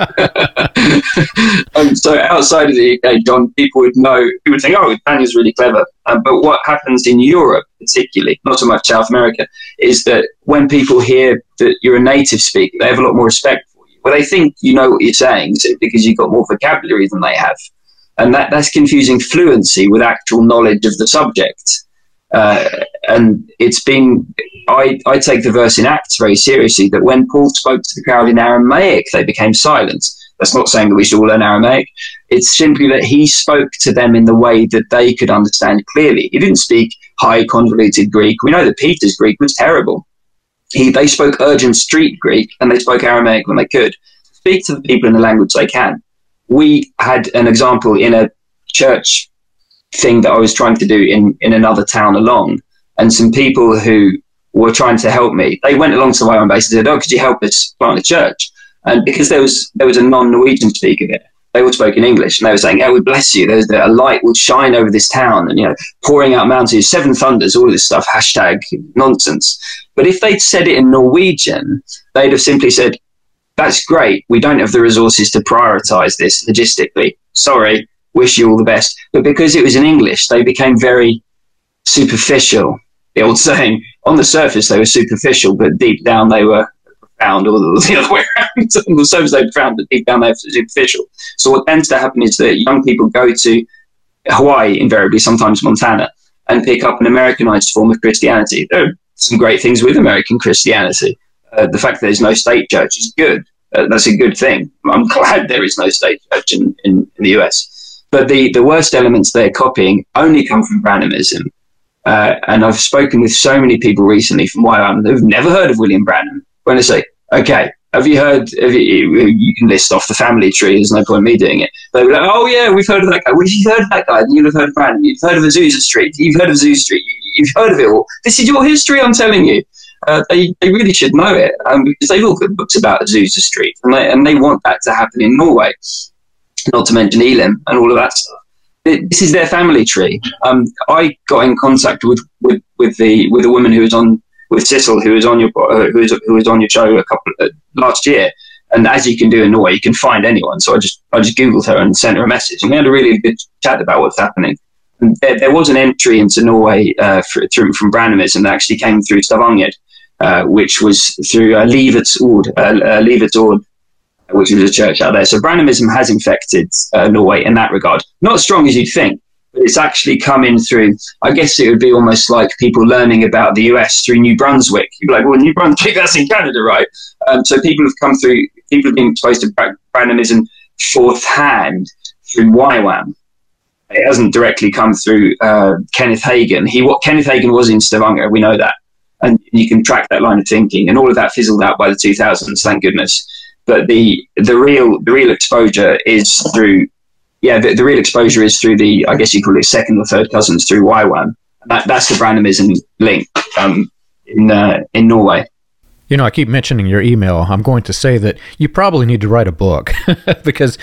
um, so outside of the U K, John, people would know, people would think, oh, Daniel's really clever. Um, but what happens in Europe, particularly, not so much South America, is that when people hear that you're a native speaker, they have a lot more respect for you. Well, they think you know what you're saying because you've got more vocabulary than they have. And that, that's confusing fluency with actual knowledge of the subject. Uh, and it's been, I, I take the verse in Acts very seriously, that when Paul spoke to the crowd in Aramaic, they became silent. That's not saying that we should all learn Aramaic. It's simply that he spoke to them in the way that they could understand clearly. He didn't speak high convoluted Greek. We know that Peter's Greek was terrible. He, they spoke urgent street Greek, and they spoke Aramaic when they could. Speak to the people in the language they can. We had an example in a church thing that I was trying to do in, in another town along, and some people who were trying to help me, they went along to Y WAM base and said, oh, could you help us plant a church? And because there was there was a non-Norwegian speaker there, they all spoke in English, and they were saying, oh, we bless you, there's a light would shine over this town, and, you know, pouring out mountains, seven thunders, all of this stuff, hashtag nonsense. But if they'd said it in Norwegian, they'd have simply said, that's great. We don't have the resources to prioritize this logistically. Sorry, wish you all the best. But because it was in English, they became very superficial. The old saying, on the surface, they were superficial, but deep down they were profound, or the other way around. On the surface, they were profound, but deep down they were superficial. So what tends to happen is that young people go to Hawaii, invariably, sometimes Montana, and pick up an Americanized form of Christianity. There are some great things with American Christianity. Uh, the fact that there's no state church is good. Uh, that's a good thing. I'm glad there is no state church in, in, in the U S. But the, the worst elements they're copying only come from Branhamism. Uh, and I've spoken with so many people recently from Y WAM who've never heard of William Branham. When I say, okay, have you heard, have you, you can list off the family tree, there's no point me doing it. They'll be like, oh yeah, we've heard of that guy. Well, if you've heard of that guy, then you'll have heard of Branham. You've heard of Azusa Street. You've heard of Azusa Street. You've heard of it all. This is your history, I'm telling you. Uh, they, they really should know it, um, because they've all got books about Azusa Street, and they, and they want that to happen in Norway, not to mention Elim and all of that stuff. It, this is their family tree. Um, I got in contact with, with, with the with a woman who was on with Sissel, who was on your uh, who was who was on your show a couple uh, last year, and as you can do in Norway, you can find anyone. So I just I just googled her and sent her a message, and we had a really good chat about what's happening. And there, there was an entry into Norway uh, for, through, from Branhamism that actually came through Stavanger. Uh, which was through uh, Livets Ord, uh, uh, Livets Ord, which was a church out there. So Branhamism has infected uh, Norway in that regard. Not as strong as you'd think, but it's actually come in through, I guess it would be almost like people learning about the U S through New Brunswick. You'd be like, well, New Brunswick, that's in Canada, right? Um, so people have come through, people have been exposed to Branhamism fourth hand through Y WAM. It hasn't directly come through uh, Kenneth Hagin. He, what Kenneth Hagin was in Stavanger, we know that. And you can track that line of thinking, and all of that fizzled out by the two thousands, thank goodness. But the the real the real exposure is through, yeah, the, the real exposure is through the, I guess you call it second or third cousins through Y WAM. That, that's the Branhamism link um, in uh, in Norway. You know, I keep mentioning your email. I'm going to say that you probably need to write a book because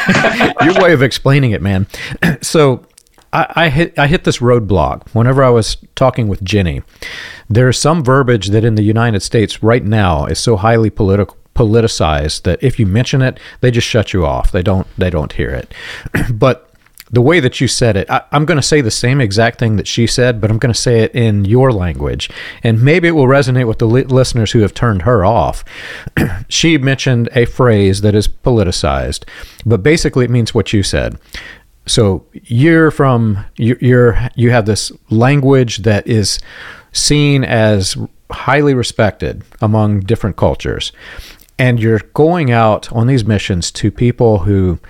your way of explaining it, man. So I, I hit I hit this roadblock whenever I was talking with Jenny. There's some verbiage that in the United States right now is so highly political politicized that if you mention it, they just shut you off. They don't they don't hear it. But the way that you said it, I, I'm going to say the same exact thing that she said, but I'm going to say it in your language. And maybe it will resonate with the li- listeners who have turned her off. She mentioned a phrase that is politicized, but basically it means what you said. So you're from, you're, you're you have this language that is seen as highly respected among different cultures. And you're going out on these missions to people who,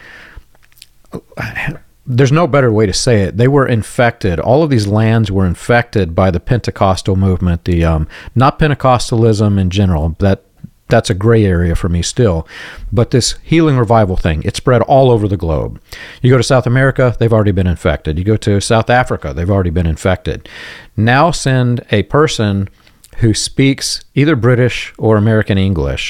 there's no better way to say it, they were infected. All of these lands were infected by the Pentecostal movement, the um, not Pentecostalism in general, that that's a gray area for me still, but this healing revival thing, it spread all over the globe. You go to South America, they've already been infected. You go to South Africa, they've already been infected. Now send a person who speaks either British or American English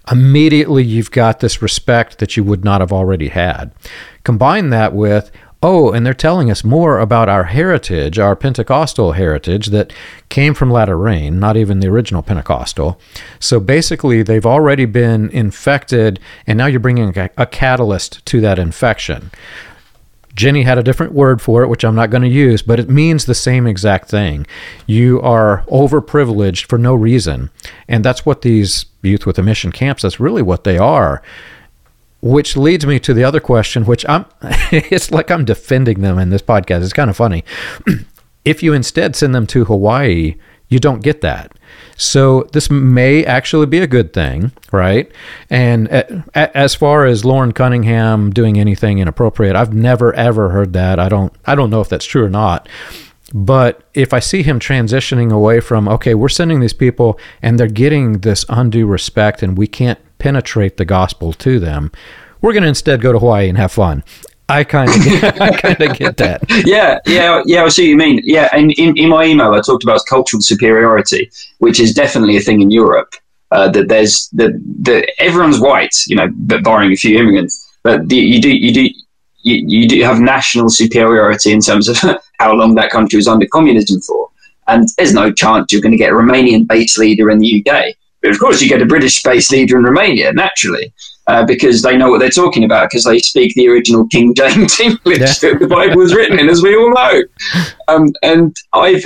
immediately you've got this respect that you would not have already had. Combine that with, oh, and they're telling us more about our heritage, our Pentecostal heritage that came from Latter Rain, not even the original Pentecostal. So basically, they've already been infected, and now you're bringing a, a catalyst to that infection. Jenny had a different word for it, which I'm not going to use, but it means the same exact thing. You are overprivileged for no reason. And that's what these youth with a mission camps, that's really what they are. Which leads me to the other question, which I'm, it's like I'm defending them in this podcast. It's kind of funny. If you instead send them to Hawaii, you don't get that. So this may actually be a good thing, right? And as far as Loren Cunningham doing anything inappropriate, I've never ever heard that. I don't I don't know if that's true or not. But if I see him transitioning away from, okay, we're sending these people and they're getting this undue respect and we can't penetrate the gospel to them, we're going to instead go to Hawaii and have fun. I kind of get, I kind of get that. Yeah, yeah, yeah. I see what you mean. Yeah, and in, in my email, I talked about cultural superiority, which is definitely a thing in Europe. Uh, that there's that the everyone's white, you know, but barring a few immigrants. But the, you do you do you, you do have national superiority in terms of how long that country was under communism for, and there's no chance you're going to get a Romanian base leader in the U K. But of course, you get a British base leader in Romania naturally. Uh, because they know what they're talking about, because they speak the original King James English yeah. that the Bible was written in, as we all know. Um, and I've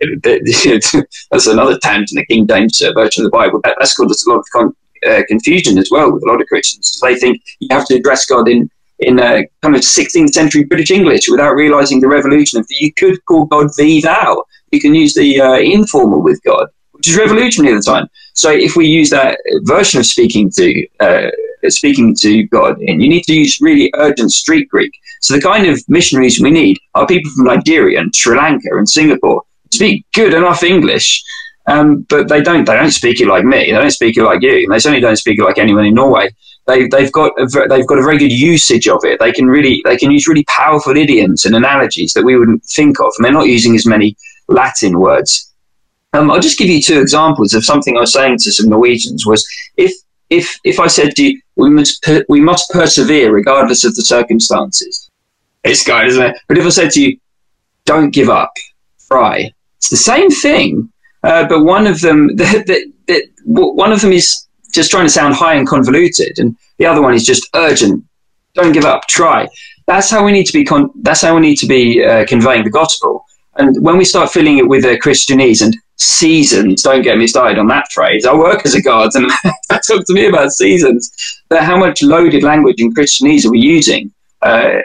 that's another tangent, the King James version of the Bible. That, that's caused us a lot of con- uh, confusion as well with a lot of Christians. They think you have to address God in in uh, kind of sixteenth century British English without realizing the revolution of the, you could call God thee, thou. You can use the uh, informal with God, which is revolutionary at the time. So if we use that version of speaking to uh, speaking to God, and you need to use really urgent street Greek. So the kind of missionaries we need are people from Nigeria and Sri Lanka and Singapore who speak good enough English, um, but they don't. They don't speak it like me. They don't speak it like you. And they certainly don't speak it like anyone in Norway. They, they've got a, they've got a very good usage of it. They can really they can use really powerful idioms and analogies that we wouldn't think of, and they're not using as many Latin words. Um, I'll just give you two examples of something I was saying to some Norwegians. Was if if if I said to you, we must per, we must persevere regardless of the circumstances. It's good, isn't it? But if I said to you, don't give up, try. It's the same thing, uh, but one of them the, the, the, one of them is just trying to sound high and convoluted, and the other one is just urgent. Don't give up, try. That's how we need to be. Con- that's how we need to be uh, conveying the gospel. And when we start filling it with uh, Christianese and seasons, don't get me started on that phrase. I work as a guard and talk to me about seasons. But how much loaded language in Christianese are we using? Uh,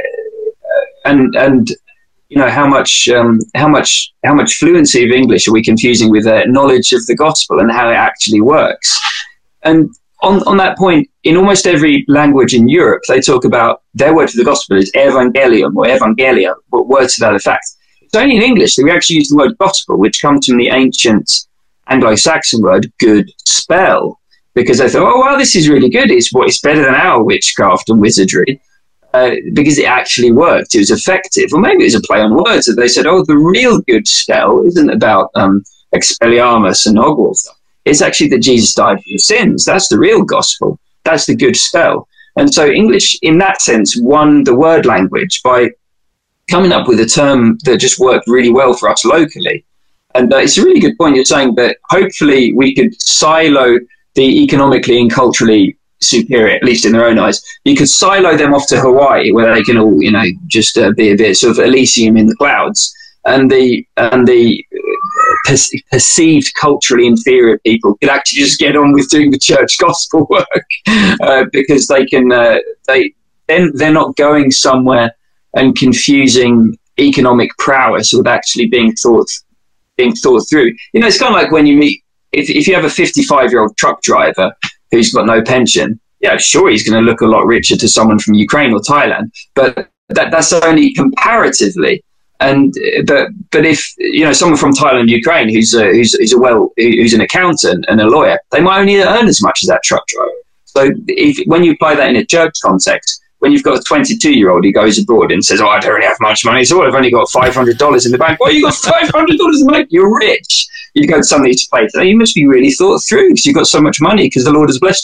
and and you know how much um, how much how much fluency of English are we confusing with uh, knowledge of the gospel and how it actually works? And on on that point, in almost every language in Europe, they talk about their word for the gospel is evangelium or evangelia, but words to that effect. It's only in English that we actually use the word gospel, which comes from the ancient Anglo-Saxon word good spell, because they thought, oh, well, this is really good. It's, it's better than our witchcraft and wizardry, uh, because it actually worked. It was effective. Or maybe it was a play on words that they said, oh, the real good spell isn't about um, Expelliarmus and Hogwarts. It's actually that Jesus died for your sins. That's the real gospel. That's the good spell. And so English, in that sense, won the word language by coming up with a term that just worked really well for us locally. And uh, it's a really good point you're saying that hopefully we could silo the economically and culturally superior, at least in their own eyes. You could silo them off to Hawaii, where they can all, you know, just uh, be a bit sort of Elysium in the clouds. And the and the per- perceived culturally inferior people could actually just get on with doing the church gospel work uh, because they can. Uh, they then they're not going somewhere and confusing economic prowess with actually being thought being thought through. You know, it's kind of like when you meet, if if you have a fifty-five-year-old truck driver who's got no pension, yeah, sure, he's going to look a lot richer to someone from Ukraine or Thailand, but that that's only comparatively. And but but if you know someone from Thailand, Ukraine, who's a, who's who's a well who's an accountant and a lawyer, they might only earn as much as that truck driver. So if when you apply that in a church context, when you've got a twenty-two-year-old who goes abroad and says, "Oh, I don't really have much money, so I've only got five hundred dollars in the bank." Well, you got five hundred dollars in the bank. You're rich. You go to somebody to play. You must be really thought through because you've got so much money because the Lord has blessed you.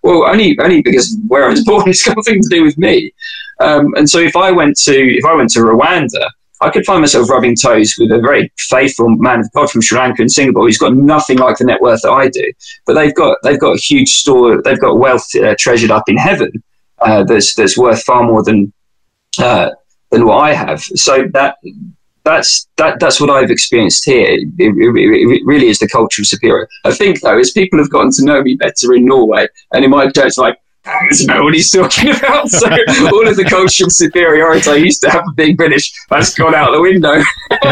Well, only only because where I was born, it's got nothing to do with me. Um, and so if I went to if I went to Rwanda, I could find myself rubbing toes with a very faithful man of God from Sri Lanka and Singapore who's got nothing like the net worth that I do. But they've got they've got a huge store, they've got wealth uh, treasured up in heaven uh, that's that's worth far more than uh, than what I have. So that that's that that's what I've experienced here. It, it, it really is the culture of superior. I think though, as people have gotten to know me better in Norway, and in my church, like, I don't know what he's talking about. So all of the cultural superiority I used to have for being British, that's gone out the window.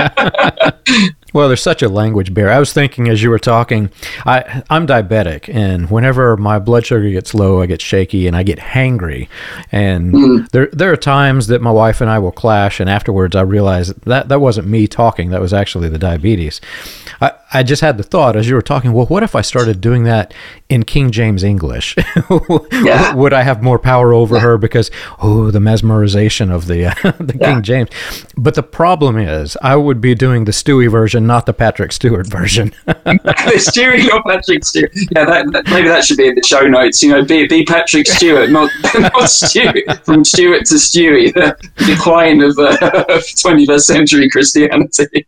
Well, there's such a language barrier. I was thinking as you were talking, I, I'm diabetic, and whenever my blood sugar gets low, I get shaky and I get hangry. And mm. there there are times that my wife and I will clash, and afterwards I realize that that wasn't me talking. That was actually the diabetes. I, I just had the thought as you were talking, well, what if I started doing that in King James English? Yeah. Would I have more power over yeah. her because, oh, the mesmerization of the, uh, the yeah. King James? But the problem is I would be doing the Stewie version, not the Patrick Stewart version. The Stewie, not Patrick Stewart. Yeah, that, that, maybe that should be in the show notes. You know, be, be Patrick Stewart, not not Stewart. From Stewart to Stewie, the decline of, uh, of twenty-first century Christianity.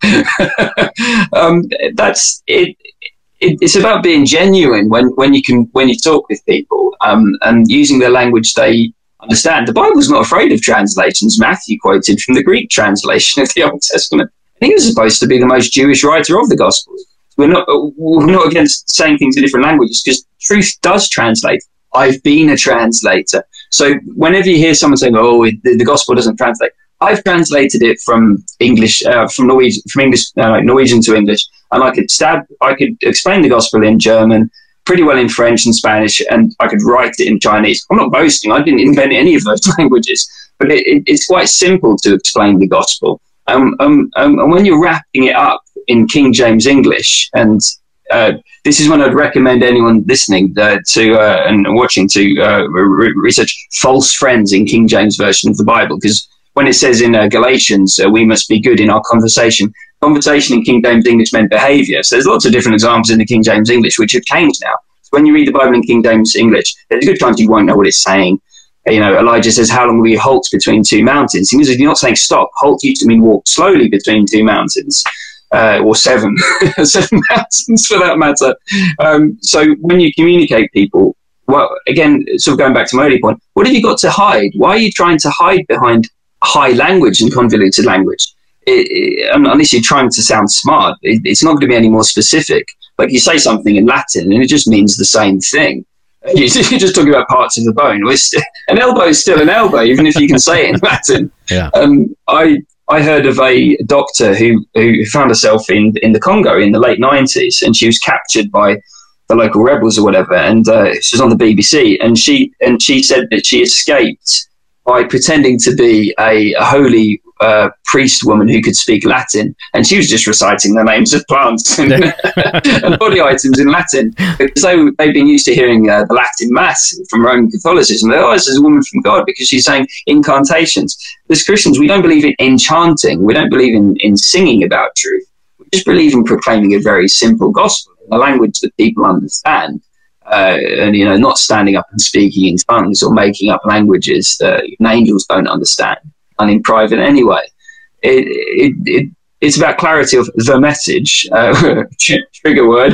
um, that's it. It, it's about being genuine when, when you can when you talk with people um, and using the language they understand. The Bible's not afraid of translations. Matthew quoted from the Greek translation of the Old Testament. I think he was supposed to be the most Jewish writer of the Gospels. We're not we're not against saying things in different languages because truth does translate. I've been a translator, so whenever you hear someone saying, "Oh, the, the Gospel doesn't translate," I've translated it from English, uh, from Norwegian, from English, uh, Norwegian to English, and I could stab, I could explain the gospel in German, pretty well in French and Spanish, and I could write it in Chinese. I'm not boasting; I didn't invent any of those languages, but it, it, it's quite simple to explain the gospel. Um, um, um, and when you're wrapping it up in King James English, and uh, this is when I'd recommend anyone listening uh, to uh, and watching to uh, re- research false friends in King James Version of the Bible, because when it says in uh, Galatians, uh, we must be good in our conversation, conversation in King James English meant behavior. So there's lots of different examples in the King James English which have changed now. So when you read the Bible in King James English, there's a good chance you won't know what it's saying. You know, Elijah says, how long will you halt between two mountains? He means if you're not saying stop, halt used to mean walk slowly between two mountains, uh, or seven, seven mountains for that matter. Um, so when you communicate people, well, again, sort of going back to my earlier point, what have you got to hide? Why are you trying to hide behind high language and convoluted language? It, it, unless you're trying to sound smart, it, it's not going to be any more specific. Like you say something in Latin and it just means the same thing. You're just talking about parts of the bone. An elbow is still an elbow, even if you can say it in Latin. Yeah. Um, I I heard of a doctor who, who found herself in, in the Congo in the late nineties, and she was captured by the local rebels or whatever, and uh, she was on the B B C, and she and she said that she escaped by pretending to be a, a holy uh, priest woman who could speak Latin, and she was just reciting the names of plants and, and body items in Latin, because they, they've been used to hearing uh, the Latin Mass from Roman Catholicism. They're, oh, this is a woman from God because she's saying incantations. As Christians, we don't believe in enchanting. We don't believe in, in singing about truth. We just believe in proclaiming a very simple gospel, a language that people understand. Uh, and, you know, not standing up and speaking in tongues or making up languages that angels don't understand, and in private anyway. It, it, it, it's about clarity of the message, uh, trigger word.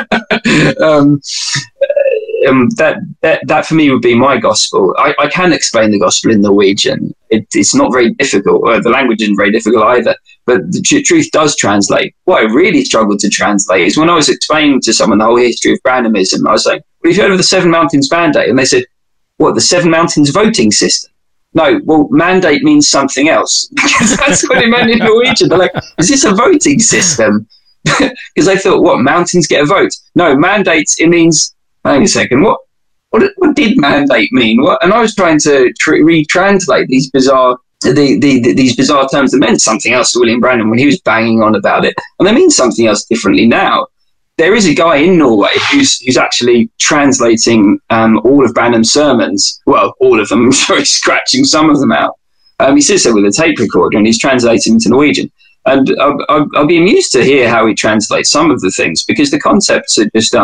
um, um, that, that that for me would be my gospel. I, I can explain the gospel in Norwegian. It, it's not very difficult. Well, the language isn't very difficult either. But the tr- truth does translate. What I really struggled to translate is when I was explaining to someone the whole history of Branhamism, I was like, well, have you heard of the Seven Mountains Mandate? And they said, what, the Seven Mountains voting system? No, well, mandate means something else. Because that's what it meant in Norwegian. They're like, is this a voting system? Because they thought, what, mountains get a vote? No, mandates, it means, hang on a second, what what, what did mandate mean? What? And I was trying to tr- retranslate these bizarre The, the, the, these bizarre terms that meant something else to William Branham when he was banging on about it, and they mean something else differently now. There is a guy in Norway who's who's actually translating um, all of Branham's sermons. Well, all of them. I'm sure he's scratching some of them out. Um, he sits there with a tape recorder and he's translating into Norwegian. And I'll, I'll, I'll be amused to hear how he translates some of the things, because the concepts are just um,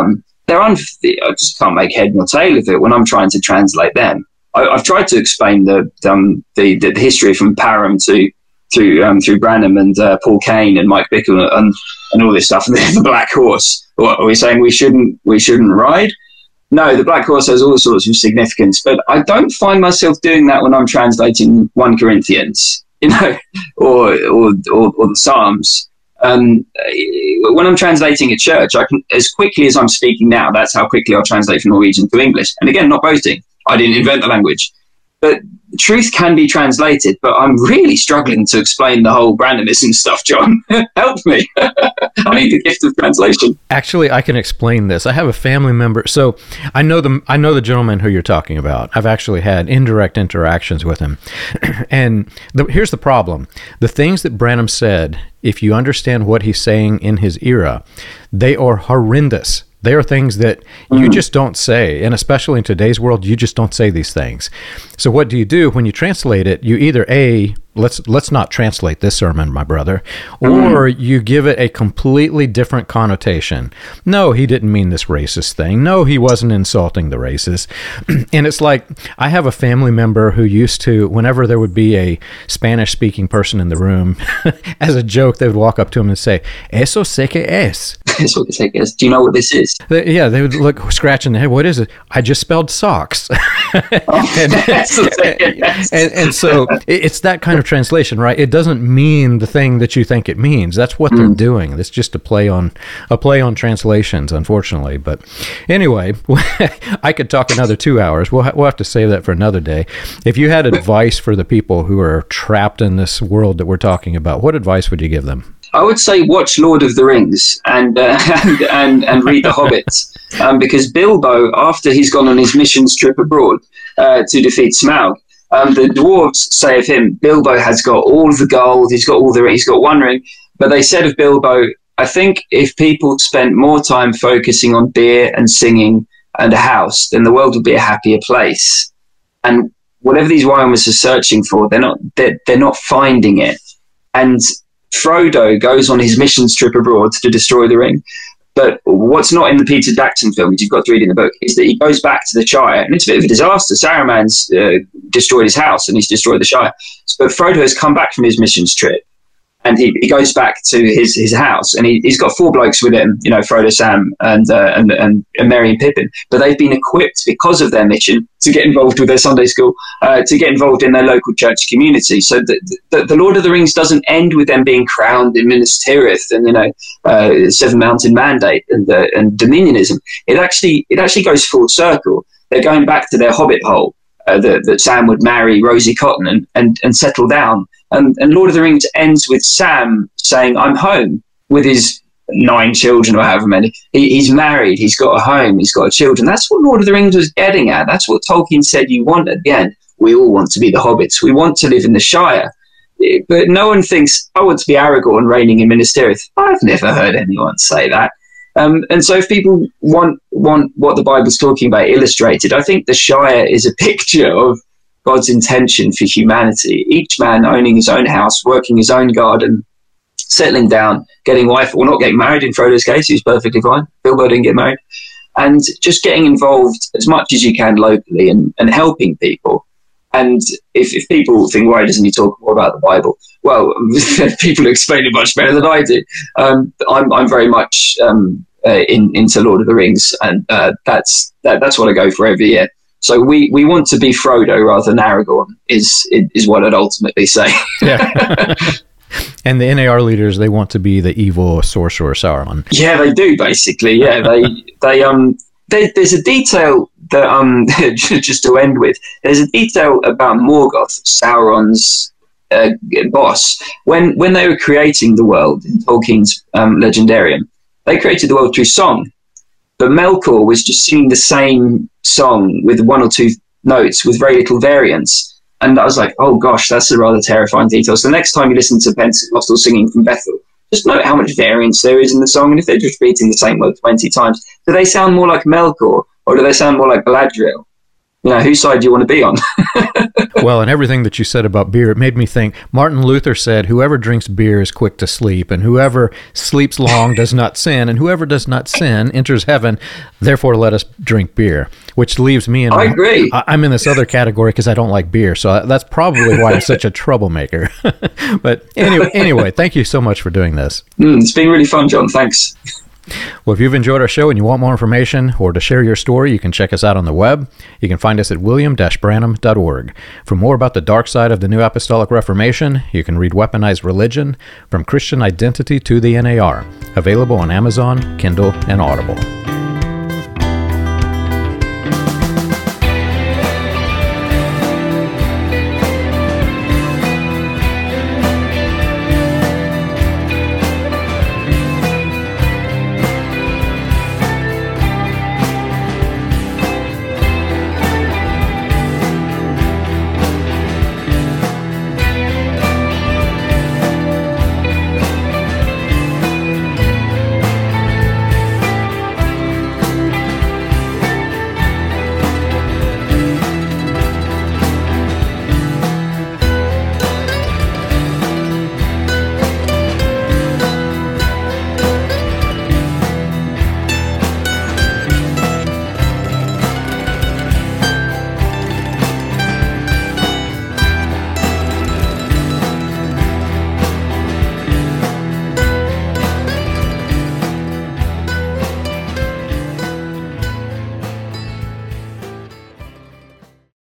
they're un- I just can't make head nor tail of it when I'm trying to translate them. I, I've tried to explain the um, the, the history from Parham to through um, through Branham and uh, Paul Kane and Mike Bickle and and all this stuff. And the Black Horse. What are we saying? We shouldn't we shouldn't ride? No, the Black Horse has all sorts of significance, but I don't find myself doing that when I'm translating First Corinthians, you know, or or or, or the Psalms. Um, when I'm translating a church, I can, as quickly as I'm speaking now, that's how quickly I'll translate from Norwegian to English. And again, not boasting. I didn't invent the language. But truth can be translated, but I'm really struggling to explain the whole Branhamism stuff, John. Help me. I need the gift of translation. Actually, I can explain this. I have a family member. So I know the, I know the gentleman who you're talking about. I've actually had indirect interactions with him. And the, here's the problem. The things that Branham said, if you understand what he's saying in his era, they are horrendous. They are things that you just don't say, and especially in today's world, you just don't say these things. So what do you do when you translate it? You either A, let's let's not translate this sermon, my brother, or you give it a completely different connotation. No, he didn't mean this racist thing. No, he wasn't insulting the races. And it's like, I have a family member who used to, whenever there would be a Spanish-speaking person in the room, as a joke, they would walk up to him and say, "Eso sé que es." Eso sé que es. Do you know what this is? They, yeah, they would look scratching their head. What is it? I just spelled socks. Oh, and, and, and, and so it's that kind of translation, right? It doesn't mean the thing that you think it means. That's what mm. they're doing. It's just a play on a play on translations, unfortunately. But anyway, I could talk another two hours. We'll ha- we'll have to save that for another day. If you had advice for the people who are trapped in this world that we're talking about, what advice would you give them? I would say watch Lord of the Rings and uh, and, and and read The Hobbit, um, because Bilbo, after he's gone on his missions trip abroad uh, to defeat Smaug, um, the dwarves say of him, Bilbo has got all the gold, he's got all the, he's got one ring. But they said of Bilbo, I think if people spent more time focusing on beer and singing and a house, then the world would be a happier place. And whatever these Wyomers are searching for, they're not they're, they're not finding it. And Frodo goes on his missions trip abroad to destroy the ring. But what's not in the Peter Jackson film, which you've got to read in the book, is that he goes back to the Shire, and it's a bit of a disaster. Saruman's uh, destroyed his house, and he's destroyed the Shire. But Frodo has come back from his missions trip, and he, he goes back to his, his house, and he, he's got four blokes with him, you know, Frodo, Sam, and, uh, and, and, and Merry and Pippin. But they've been equipped because of their mission to get involved with their Sunday school, uh, to get involved in their local church community. So the, the, the Lord of the Rings doesn't end with them being crowned in Minas Tirith and, you know, uh, Seven Mountain Mandate and, uh, and Dominionism. It actually, it actually goes full circle. They're going back to their hobbit hole, uh, that, that Sam would marry Rosie Cotton and, and, and settle down. And, and Lord of the Rings ends with Sam saying, "I'm home," with his nine children or however many. He, he's married, he's got a home, he's got children. That's what Lord of the Rings was getting at. That's what Tolkien said you want at the end. We all want to be the hobbits. We want to live in the Shire. But no one thinks, I want to be Aragorn reigning in Minas Tirith. I've never heard anyone say that. Um, and so if people want, want what the Bible's talking about illustrated, I think the Shire is a picture of God's intention for humanity. Each man owning his own house, working his own garden, settling down, getting wife, or not getting married in Frodo's case, he's perfectly fine. Bilbo didn't get married. And just getting involved as much as you can locally and, and helping people. And if, if people think, why doesn't he talk more about the Bible? Well, people explain it much better than I do. Um, I'm, I'm very much um, uh, in, into Lord of the Rings, and uh, that's that, that's what I go for every year. So we, we want to be Frodo rather than Aragorn is is what I'd ultimately say. Yeah. And the N A R leaders, they want to be the evil sorcerer Sauron. Yeah, they do basically. Yeah, they they um they, there's a detail that um just to end with. There's a detail about Morgoth, Sauron's uh, boss. When when they were creating the world in Tolkien's um, Legendarium, they created the world through song. But Melkor was just singing the same song with one or two notes with very little variance. And I was like, oh gosh, that's a rather terrifying detail. So the next time you listen to Pentecostal singing from Bethel, just note how much variance there is in the song. And if they're just repeating the same word twenty times, do they sound more like Melkor or do they sound more like Galadriel? you know, whose side do you want to be on? Well, and everything that you said about beer, it made me think. Martin Luther said, whoever drinks beer is quick to sleep, and whoever sleeps long does not sin, and whoever does not sin enters heaven. Therefore, let us drink beer, which leaves me in... I agree. I'm in this other category because I don't like beer, so that's probably why I'm such a troublemaker. But anyway, anyway, thank you so much for doing this. Mm, it's been really fun, John. Thanks. Well, if you've enjoyed our show and you want more information or to share your story, you can check us out on the web. You can find us at william dash branham dot org. For more about the dark side of the New Apostolic Reformation, you can read Weaponized Religion, From Christian Identity to the N A R, available on Amazon, Kindle, and Audible.